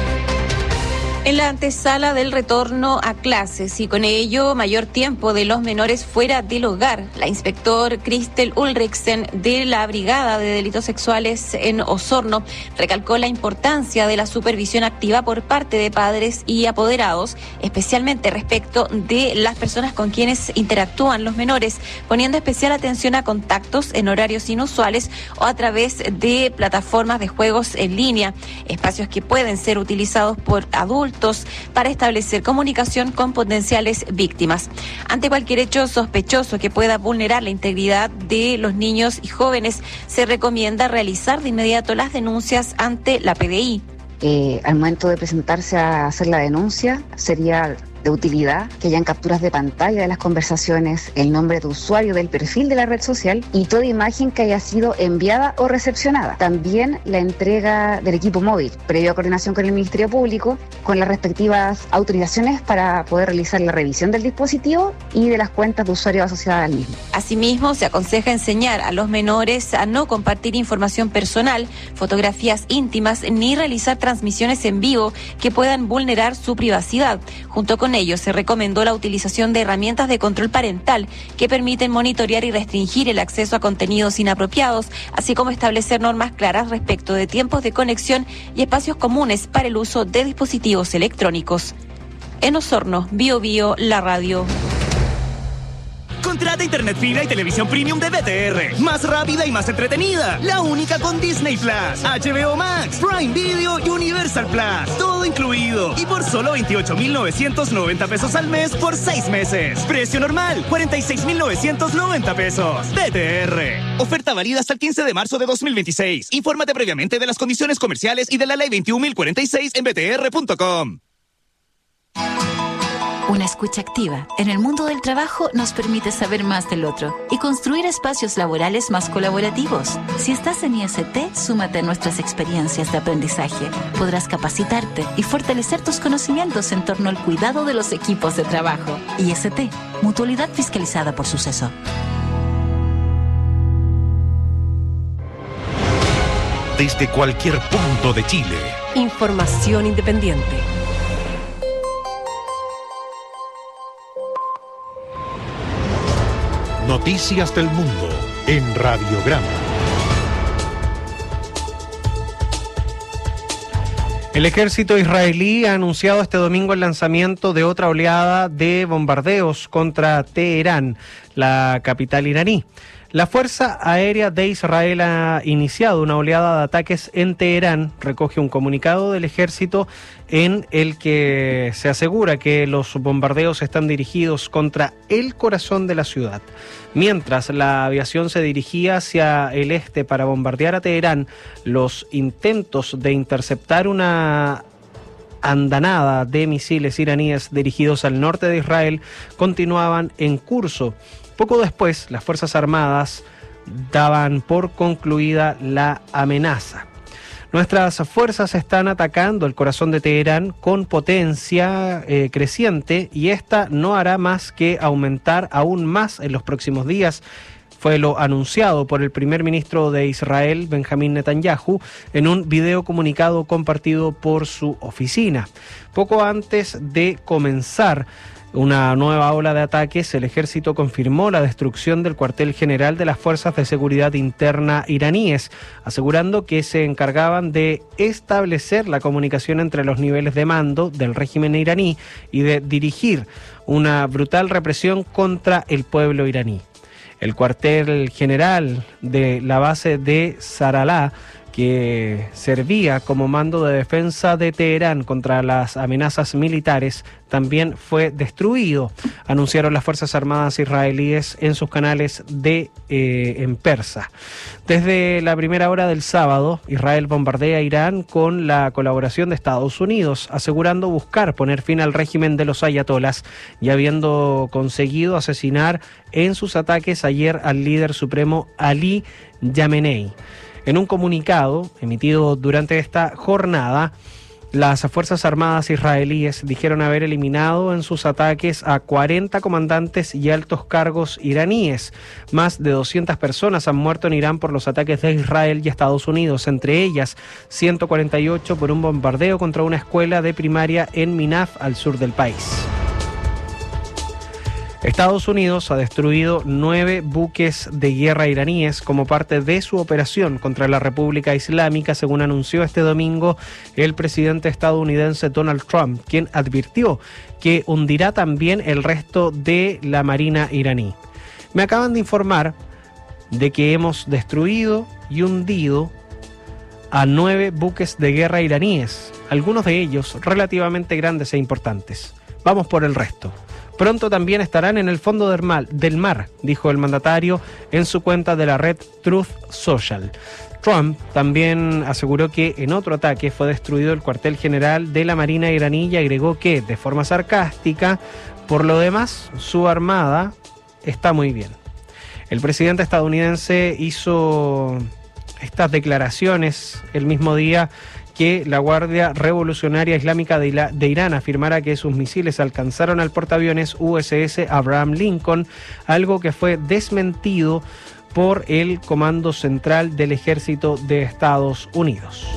Speaker 6: En la antesala del retorno a clases y con ello mayor tiempo de los menores fuera del hogar, la inspector Kristel Ulriksen de la Brigada de Delitos Sexuales en Osorno recalcó la importancia de la supervisión activa por parte de padres y apoderados, especialmente respecto de las personas con quienes interactúan los menores, poniendo especial atención a contactos en horarios inusuales o a través de plataformas de juegos en línea, espacios que pueden ser utilizados por adultos para establecer comunicación con potenciales víctimas. Ante cualquier hecho sospechoso que pueda vulnerar la integridad de los niños y jóvenes, se recomienda realizar de inmediato las denuncias ante la PDI.
Speaker 7: Al momento de presentarse a hacer la denuncia, sería de utilidad que hayan capturas de pantalla de las conversaciones, el nombre de usuario del perfil de la red social y toda imagen que haya sido enviada o recepcionada. También la entrega del equipo móvil, previa coordinación con el Ministerio Público, con las respectivas autorizaciones para poder realizar la revisión del dispositivo y de las cuentas de usuario asociadas al mismo.
Speaker 6: Asimismo, se aconseja enseñar a los menores a no compartir información personal, fotografías íntimas, ni realizar transmisiones en vivo que puedan vulnerar su privacidad. Junto con ello, se recomendó la utilización de herramientas de control parental que permiten monitorear y restringir el acceso a contenidos inapropiados, así como establecer normas claras respecto de tiempos de conexión y espacios comunes para el uso de dispositivos electrónicos. En Osorno, Bio Bio, la radio.
Speaker 22: Contrata internet fibra y televisión premium de BTR. Más rápida y más entretenida. La única con Disney Plus, HBO Max, Prime Video y Universal Plus. Todo incluido. Y por solo 28,990 pesos al mes por 6 meses. Precio normal, 46,990 pesos. BTR. Oferta válida hasta el 15 de marzo de 2026. Infórmate previamente de las condiciones comerciales y de la ley 21.046 en btr.com.
Speaker 24: Una escucha activa en el mundo del trabajo nos permite saber más del otro y construir espacios laborales más colaborativos. Si estás en IST, súmate a nuestras experiencias de aprendizaje. Podrás capacitarte y fortalecer tus conocimientos en torno al cuidado de los equipos de trabajo. IST, Mutualidad Fiscalizada por Suceso.
Speaker 2: Desde cualquier punto de Chile.
Speaker 11: Información independiente.
Speaker 2: Noticias del mundo en Radiograma.
Speaker 5: El ejército israelí ha anunciado este domingo el lanzamiento de otra oleada de bombardeos contra Teherán, la capital iraní. La Fuerza Aérea de Israel ha iniciado una oleada de ataques en Teherán, recoge un comunicado del ejército en el que se asegura que los bombardeos están dirigidos contra el corazón de la ciudad. Mientras la aviación se dirigía hacia el este para bombardear a Teherán, los intentos de interceptar una andanada de misiles iraníes dirigidos al norte de Israel continuaban en curso. Poco después, las Fuerzas Armadas daban por concluida la amenaza. Nuestras fuerzas están atacando el corazón de Teherán con potencia creciente y esta no hará más que aumentar aún más en los próximos días, Fue lo anunciado por el primer ministro de Israel, Benjamín Netanyahu, en un video comunicado compartido por su oficina. Poco antes de comenzar una nueva ola de ataques, el ejército confirmó la destrucción del cuartel general de las Fuerzas de Seguridad Interna iraníes, asegurando que se encargaban de establecer la comunicación entre los niveles de mando del régimen iraní y de dirigir una brutal represión contra el pueblo iraní. El cuartel general de la base de Saralá, que servía como mando de defensa de Teherán contra las amenazas militares, también fue destruido, anunciaron las Fuerzas Armadas israelíes en sus canales en persa. Desde la primera hora del sábado, Israel bombardea a Irán con la colaboración de Estados Unidos, asegurando buscar poner fin al régimen de los ayatolas y habiendo conseguido asesinar en sus ataques ayer al líder supremo Ali Khamenei. En un comunicado emitido durante esta jornada, las Fuerzas Armadas israelíes dijeron haber eliminado en sus ataques a 40 comandantes y altos cargos iraníes. Más de 200 personas han muerto en Irán por los ataques de Israel y Estados Unidos, entre ellas 148 por un bombardeo contra una escuela de primaria en Minaf, al sur del país. Estados Unidos ha destruido 9 buques de guerra iraníes como parte de su operación contra la República Islámica, según anunció este domingo el presidente estadounidense Donald Trump, quien advirtió que hundirá también el resto de la marina iraní. Me acaban de informar de que hemos destruido y hundido a 9 buques de guerra iraníes, algunos de ellos relativamente grandes e importantes. Vamos por el resto. Pronto también estarán en el fondo del mar, dijo el mandatario en su cuenta de la red Truth Social. Trump también aseguró que en otro ataque fue destruido el cuartel general de la Marina iraní y agregó que, de forma sarcástica, por lo demás, su armada está muy bien. El presidente estadounidense hizo estas declaraciones el mismo día que la Guardia Revolucionaria Islámica de Irán afirmara que sus misiles alcanzaron al portaaviones USS Abraham Lincoln, algo que fue desmentido por el Comando Central del Ejército de Estados Unidos.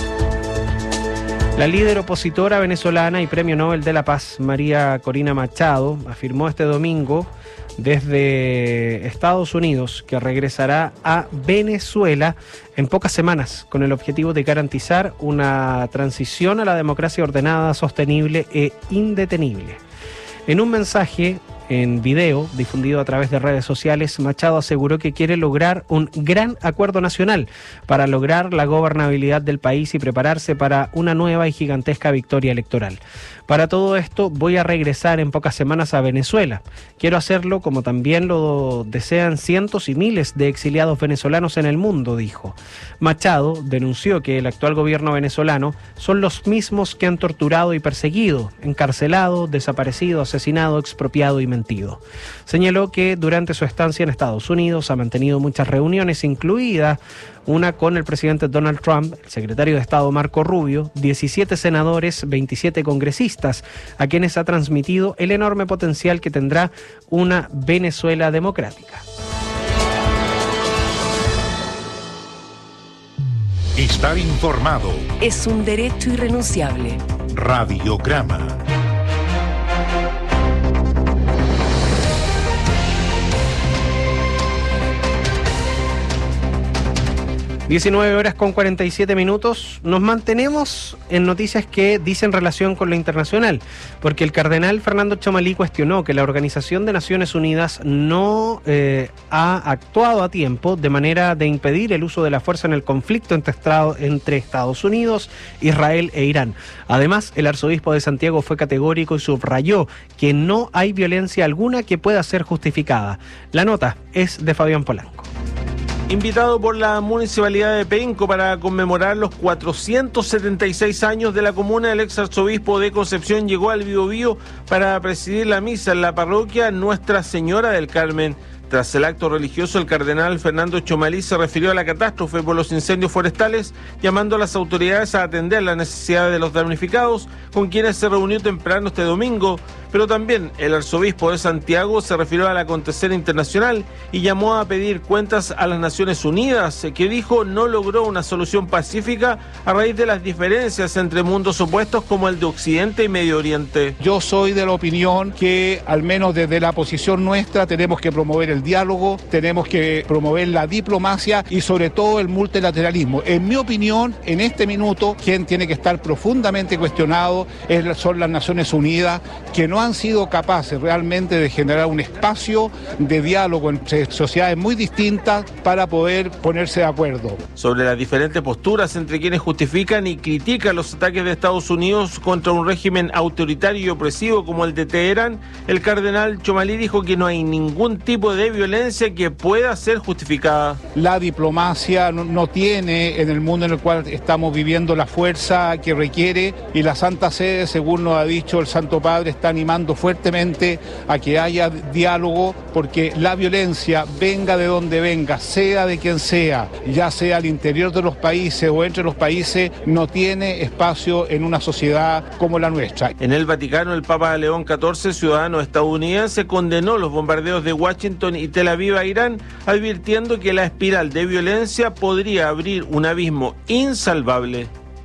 Speaker 5: La líder opositora venezolana y Premio Nobel de la Paz, María Corina Machado, afirmó este domingo desde Estados Unidos que regresará a Venezuela en pocas semanas con el objetivo de garantizar una transición a la democracia ordenada, sostenible e indetenible. En un mensaje en video difundido a través de redes sociales, Machado aseguró que quiere lograr un gran acuerdo nacional para lograr la gobernabilidad del país y prepararse para una nueva y gigantesca victoria electoral. Para todo esto voy a regresar en pocas semanas a Venezuela. Quiero hacerlo como también lo desean cientos y miles de exiliados venezolanos en el mundo, dijo. Machado denunció que el actual gobierno venezolano son los mismos que han torturado y perseguido, encarcelado, desaparecido, asesinado, expropiado y mentido. Señaló que durante su estancia en Estados Unidos ha mantenido muchas reuniones, incluida una con el presidente Donald Trump, el secretario de Estado Marco Rubio, 17 senadores, 27 congresistas, a quienes ha transmitido el enorme potencial que tendrá una Venezuela democrática.
Speaker 2: Estar informado
Speaker 11: es un derecho irrenunciable.
Speaker 2: Radiograma.
Speaker 5: 19 horas con 47 minutos. Nos mantenemos en noticias que dicen relación con lo internacional, porque el cardenal Fernando Chomalí cuestionó que la Organización de Naciones Unidas no ha actuado a tiempo de manera de impedir el uso de la fuerza en el conflicto entre Estados Unidos, Israel e Irán. Además, el arzobispo de Santiago fue categórico y subrayó que no hay violencia alguna que pueda ser justificada. La nota es de Fabián Polanco.
Speaker 9: Invitado por la Municipalidad de Penco para conmemorar los 476 años de la comuna, el ex arzobispo de Concepción llegó al Biobío para presidir la misa en la parroquia Nuestra Señora del Carmen. Tras el acto religioso, el cardenal Fernando Chomalí se refirió a la catástrofe por los incendios forestales, llamando a las autoridades a atender las necesidades de los damnificados, con quienes se reunió temprano este domingo. Pero también el arzobispo de Santiago se refirió al acontecer internacional y llamó a pedir cuentas a las Naciones Unidas, que dijo no logró una solución pacífica a raíz de las diferencias entre mundos opuestos como el de Occidente y Medio Oriente.
Speaker 10: Yo soy de la opinión que, al menos desde la posición nuestra, tenemos que promover el diálogo, tenemos que promover la diplomacia y sobre todo el multilateralismo. En mi opinión, en este minuto, quien tiene que estar profundamente cuestionado son las Naciones Unidas, que no han sido capaces realmente de generar un espacio de diálogo entre sociedades muy distintas para poder ponerse de acuerdo.
Speaker 9: Sobre las diferentes posturas entre quienes justifican y critican los ataques de Estados Unidos contra un régimen autoritario y opresivo como el de Teherán, el cardenal Chomalí dijo que no hay ningún tipo de violencia que pueda ser justificada.
Speaker 10: La diplomacia no tiene, en el mundo en el cual estamos viviendo, la fuerza que requiere, y la Santa Sede, según nos ha dicho el Santo Padre, está animando fuertemente a que haya diálogo, porque la violencia, venga de donde venga, sea de quien sea, ya sea al interior de los países o entre los países, no tiene espacio en una sociedad como la nuestra.
Speaker 9: En el Vaticano, el Papa León XIV, ciudadano estadounidense, condenó los bombardeos de Washington y Tel Aviv a Irán, advirtiendo que la espiral de violencia podría abrir un abismo insalvable.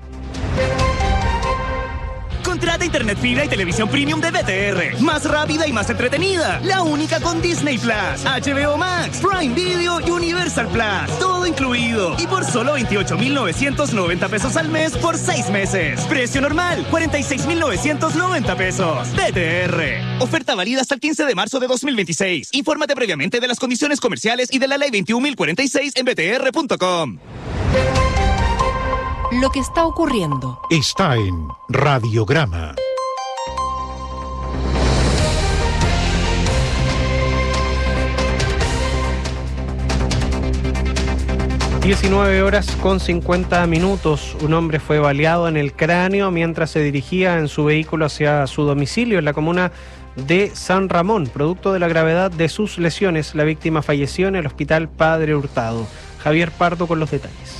Speaker 22: Contrata internet fibra y televisión premium de BTR. Más rápida y más entretenida. La única con Disney Plus, HBO Max, Prime Video y Universal Plus. Todo incluido. Y por solo 28,990 pesos al mes por 6 meses. Precio normal, 46,990 pesos. BTR. Oferta válida hasta el 15 de marzo de 2026. Infórmate previamente de las condiciones comerciales y de la ley 21.046 en btr.com.
Speaker 11: Lo que está ocurriendo
Speaker 2: está en Radiograma.
Speaker 5: (19:50). Un hombre fue baleado en el cráneo mientras se dirigía en su vehículo hacia su domicilio en la comuna de San Ramón. Producto de la gravedad de sus lesiones, la víctima falleció en el hospital Padre Hurtado. Javier Pardo con los detalles.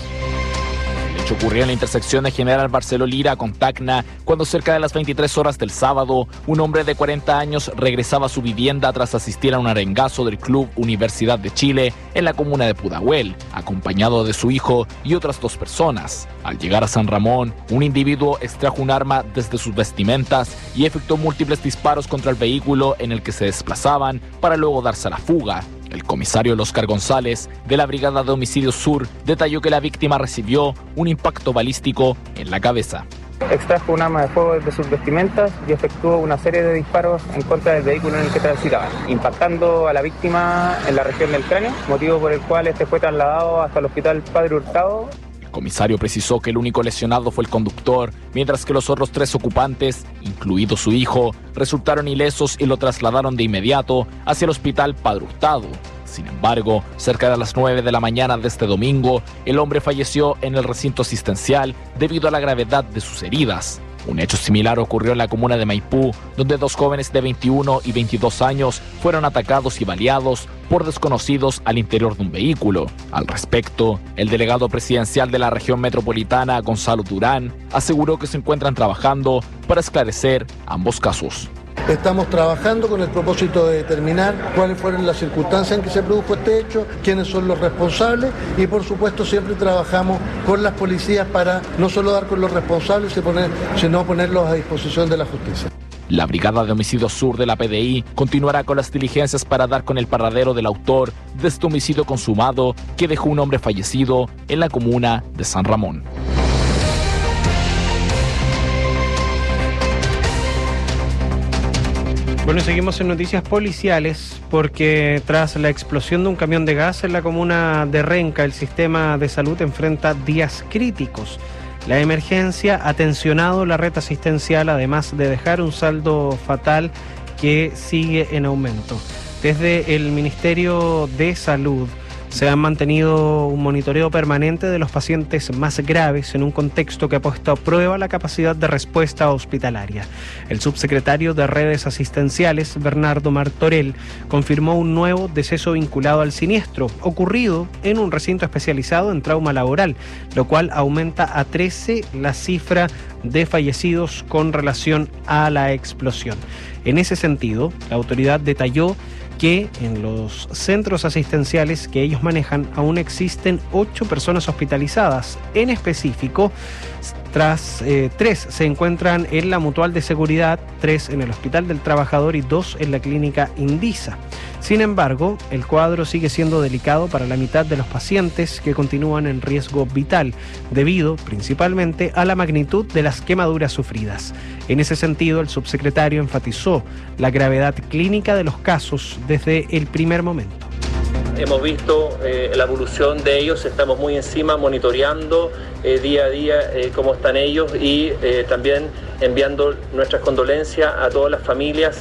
Speaker 12: Ocurrió en la intersección de General Barceló Lira con Tacna, cuando cerca de las 23 horas del sábado, un hombre de 40 años regresaba a su vivienda tras asistir a un arengazo del Club Universidad de Chile en la comuna de Pudahuel, acompañado de su hijo y otras 2 personas. Al llegar a San Ramón, un individuo extrajo un arma desde sus vestimentas y efectuó múltiples disparos contra el vehículo en el que se desplazaban para luego darse a la fuga. El comisario Oscar González, de la Brigada de Homicidios Sur, detalló que la víctima recibió un impacto balístico en la cabeza.
Speaker 15: Extrajo un arma de fuego desde sus vestimentas y efectuó una serie de disparos en contra del vehículo en el que transitaban, impactando a la víctima en la región del cráneo, motivo por el cual este fue trasladado hasta el hospital Padre Hurtado.
Speaker 12: El comisario precisó que el único lesionado fue el conductor, mientras que los otros 3 ocupantes, incluido su hijo, resultaron ilesos y lo trasladaron de inmediato hacia el hospital Padre Hurtado. Sin embargo, cerca de las 9 de la mañana de este domingo, el hombre falleció en el recinto asistencial debido a la gravedad de sus heridas. Un hecho similar ocurrió en la comuna de Maipú, donde 2 jóvenes de 21 y 22 años fueron atacados y baleados por desconocidos al interior de un vehículo. Al respecto, el delegado presidencial de la región metropolitana, Gonzalo Durán, aseguró que se encuentran trabajando para esclarecer ambos casos.
Speaker 16: Estamos trabajando con el propósito de determinar cuáles fueron las circunstancias en que se produjo este hecho, quiénes son los responsables y por supuesto siempre trabajamos con las policías para no solo dar con los responsables, sino ponerlos a disposición de la justicia.
Speaker 12: La Brigada de Homicidios Sur de la PDI continuará con las diligencias para dar con el paradero del autor de este homicidio consumado que dejó un hombre fallecido en la comuna de San Ramón.
Speaker 5: Bueno, seguimos en noticias policiales porque tras la explosión de un camión de gas en la comuna de Renca, el sistema de salud enfrenta días críticos. La emergencia ha tensionado la red asistencial, además de dejar un saldo fatal que sigue en aumento. Desde el Ministerio de Salud se ha mantenido un monitoreo permanente de los pacientes más graves en un contexto que ha puesto a prueba la capacidad de respuesta hospitalaria. El subsecretario de Redes Asistenciales, Bernardo Martorell, confirmó un nuevo deceso vinculado al siniestro, ocurrido en un recinto especializado en trauma laboral, lo cual aumenta a 13 la cifra de fallecidos con relación a la explosión. En ese sentido, la autoridad detalló que en los centros asistenciales que ellos manejan aún existen 8 personas hospitalizadas. En específico, 3 se encuentran en la Mutual de Seguridad, 3 en el Hospital del Trabajador y 2 en la Clínica Indisa. Sin embargo, el cuadro sigue siendo delicado para la mitad de los pacientes que continúan en riesgo vital, debido principalmente a la magnitud de las quemaduras sufridas. En ese sentido, el subsecretario enfatizó la gravedad clínica de los casos desde el primer momento.
Speaker 8: Hemos visto la evolución de ellos, estamos muy encima monitoreando día a día cómo están ellos y también enviando nuestras condolencias a todas las familias.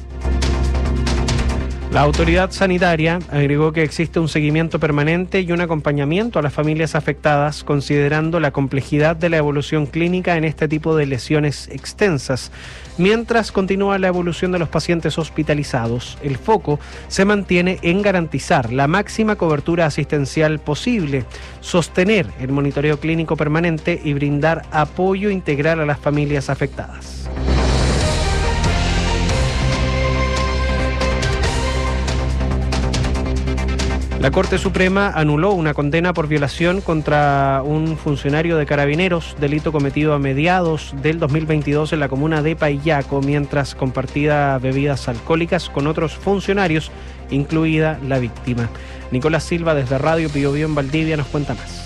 Speaker 5: La autoridad sanitaria agregó que existe un seguimiento permanente y un acompañamiento a las familias afectadas, considerando la complejidad de la evolución clínica en este tipo de lesiones extensas. Mientras continúa la evolución de los pacientes hospitalizados, el foco se mantiene en garantizar la máxima cobertura asistencial posible, sostener el monitoreo clínico permanente y brindar apoyo integral a las familias afectadas. La Corte Suprema anuló una condena por violación contra un funcionario de Carabineros, delito cometido a mediados del 2022 en la comuna de Paillaco, mientras compartía bebidas alcohólicas con otros funcionarios, incluida la víctima. Nicolás Silva, desde Radio Pío Pío en Valdivia, nos cuenta más.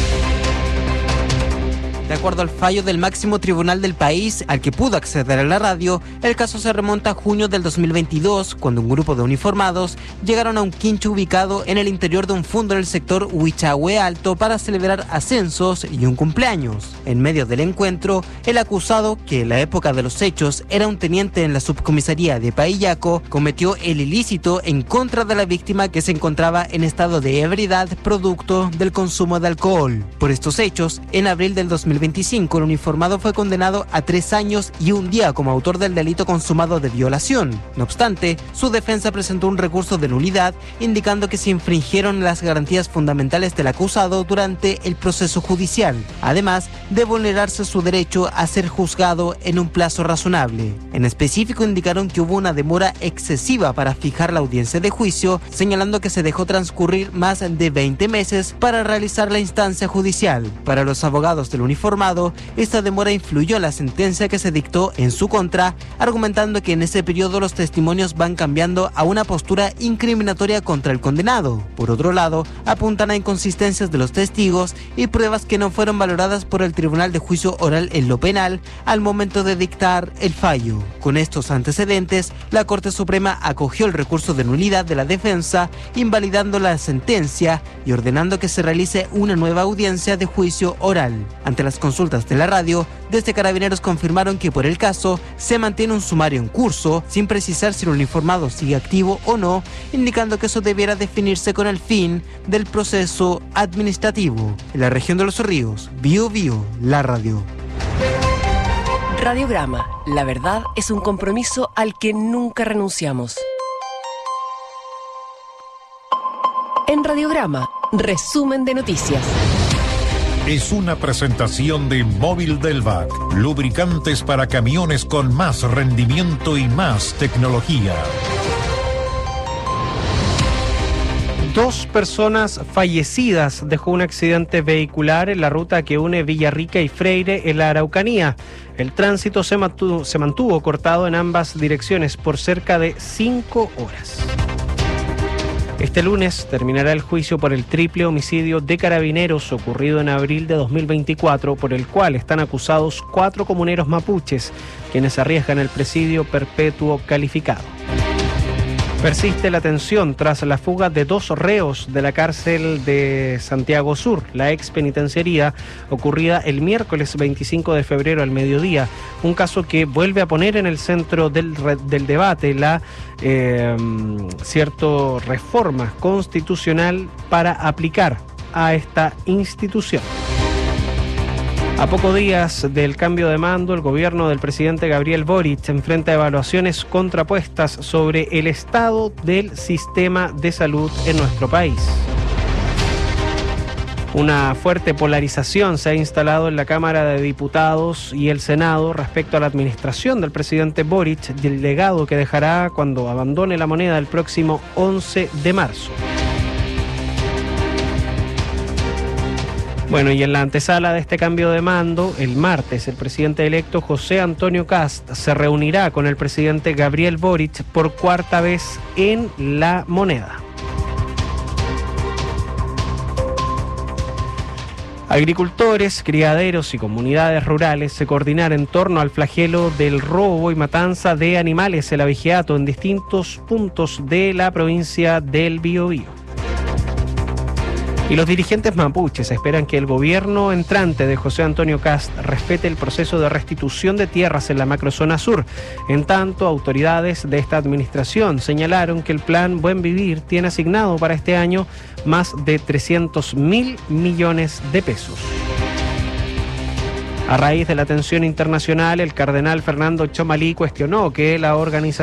Speaker 13: De acuerdo al fallo del máximo tribunal del país, al que pudo acceder a la radio, el caso se remonta a junio del 2022, cuando un grupo de uniformados llegaron a un quincho ubicado en el interior de un fondo del sector Huichahue Alto para celebrar ascensos y un cumpleaños. En medio del encuentro, el acusado, que en la época de los hechos era un teniente en la subcomisaría de Paillaco, cometió el ilícito en contra de la víctima, que se encontraba en estado de ebriedad producto del consumo de alcohol. Por estos hechos, en abril del 2025, el uniformado fue condenado a 3 años y 1 día como autor del delito consumado de violación. No obstante, su defensa presentó un recurso de nulidad, indicando que se infringieron las garantías fundamentales del acusado durante el proceso judicial, además de vulnerarse su derecho a ser juzgado en un plazo razonable. En específico, indicaron que hubo una demora excesiva para fijar la audiencia de juicio, señalando que se dejó transcurrir más de 20 meses para realizar la instancia judicial. Para los abogados del uniformado, esta demora influyó en la sentencia que se dictó en su contra, argumentando que en ese periodo los testimonios van cambiando a una postura incriminatoria contra el condenado. Por otro lado, apuntan a inconsistencias de los testigos y pruebas que no fueron valoradas por el Tribunal de Juicio Oral en lo penal al momento de dictar el fallo. Con estos antecedentes, la Corte Suprema acogió el recurso de nulidad de la defensa, invalidando la sentencia y ordenando que se realice una nueva audiencia de juicio oral. Ante las consultas de la radio, desde Carabineros confirmaron que por el caso se mantiene un sumario en curso, sin precisar si el uniformado sigue activo o no, indicando que eso debiera definirse con el fin del proceso administrativo. En la región de Los Ríos, Bío Bío, la radio.
Speaker 11: Radiograma, la verdad es un compromiso al que nunca renunciamos. En Radiograma, resumen de noticias.
Speaker 2: Es una presentación de Móvil Delvac, lubricantes para camiones con más rendimiento y más tecnología.
Speaker 5: 2 personas fallecidas dejó un accidente vehicular en la ruta que une Villarrica y Freire en la Araucanía. El tránsito se mantuvo cortado en ambas direcciones por cerca de 5 horas. Este lunes terminará el juicio por el triple homicidio de Carabineros ocurrido en abril de 2024, por el cual están acusados 4 comuneros mapuches, quienes arriesgan el presidio perpetuo calificado. Persiste la tensión tras la fuga de 2 reos de la cárcel de Santiago Sur, la ex penitenciaría, ocurrida el miércoles 25 de febrero al mediodía. Un caso que vuelve a poner en el centro del debate la reforma constitucional para aplicar a esta institución. A pocos días del cambio de mando, el gobierno del presidente Gabriel Boric enfrenta evaluaciones contrapuestas sobre el estado del sistema de salud en nuestro país. Una fuerte polarización se ha instalado en la Cámara de Diputados y el Senado respecto a la administración del presidente Boric y el legado que dejará cuando abandone la moneda el próximo 11 de marzo. Bueno, y en la antesala de este cambio de mando, el martes, el presidente electo José Antonio Kast se reunirá con el presidente Gabriel Boric por 4ª vez en La Moneda. Agricultores, criaderos y comunidades rurales se coordinaron en torno al flagelo del robo y matanza de animales en el abigeato en distintos puntos de la provincia del Biobío. Y los dirigentes mapuches esperan que el gobierno entrante de José Antonio Kast respete el proceso de restitución de tierras en la macrozona sur. En tanto, autoridades de esta administración señalaron que el plan Buen Vivir tiene asignado para este año más de 300.000 millones de pesos. A raíz de la tensión internacional, el cardenal Fernando Chomalí cuestionó que la organización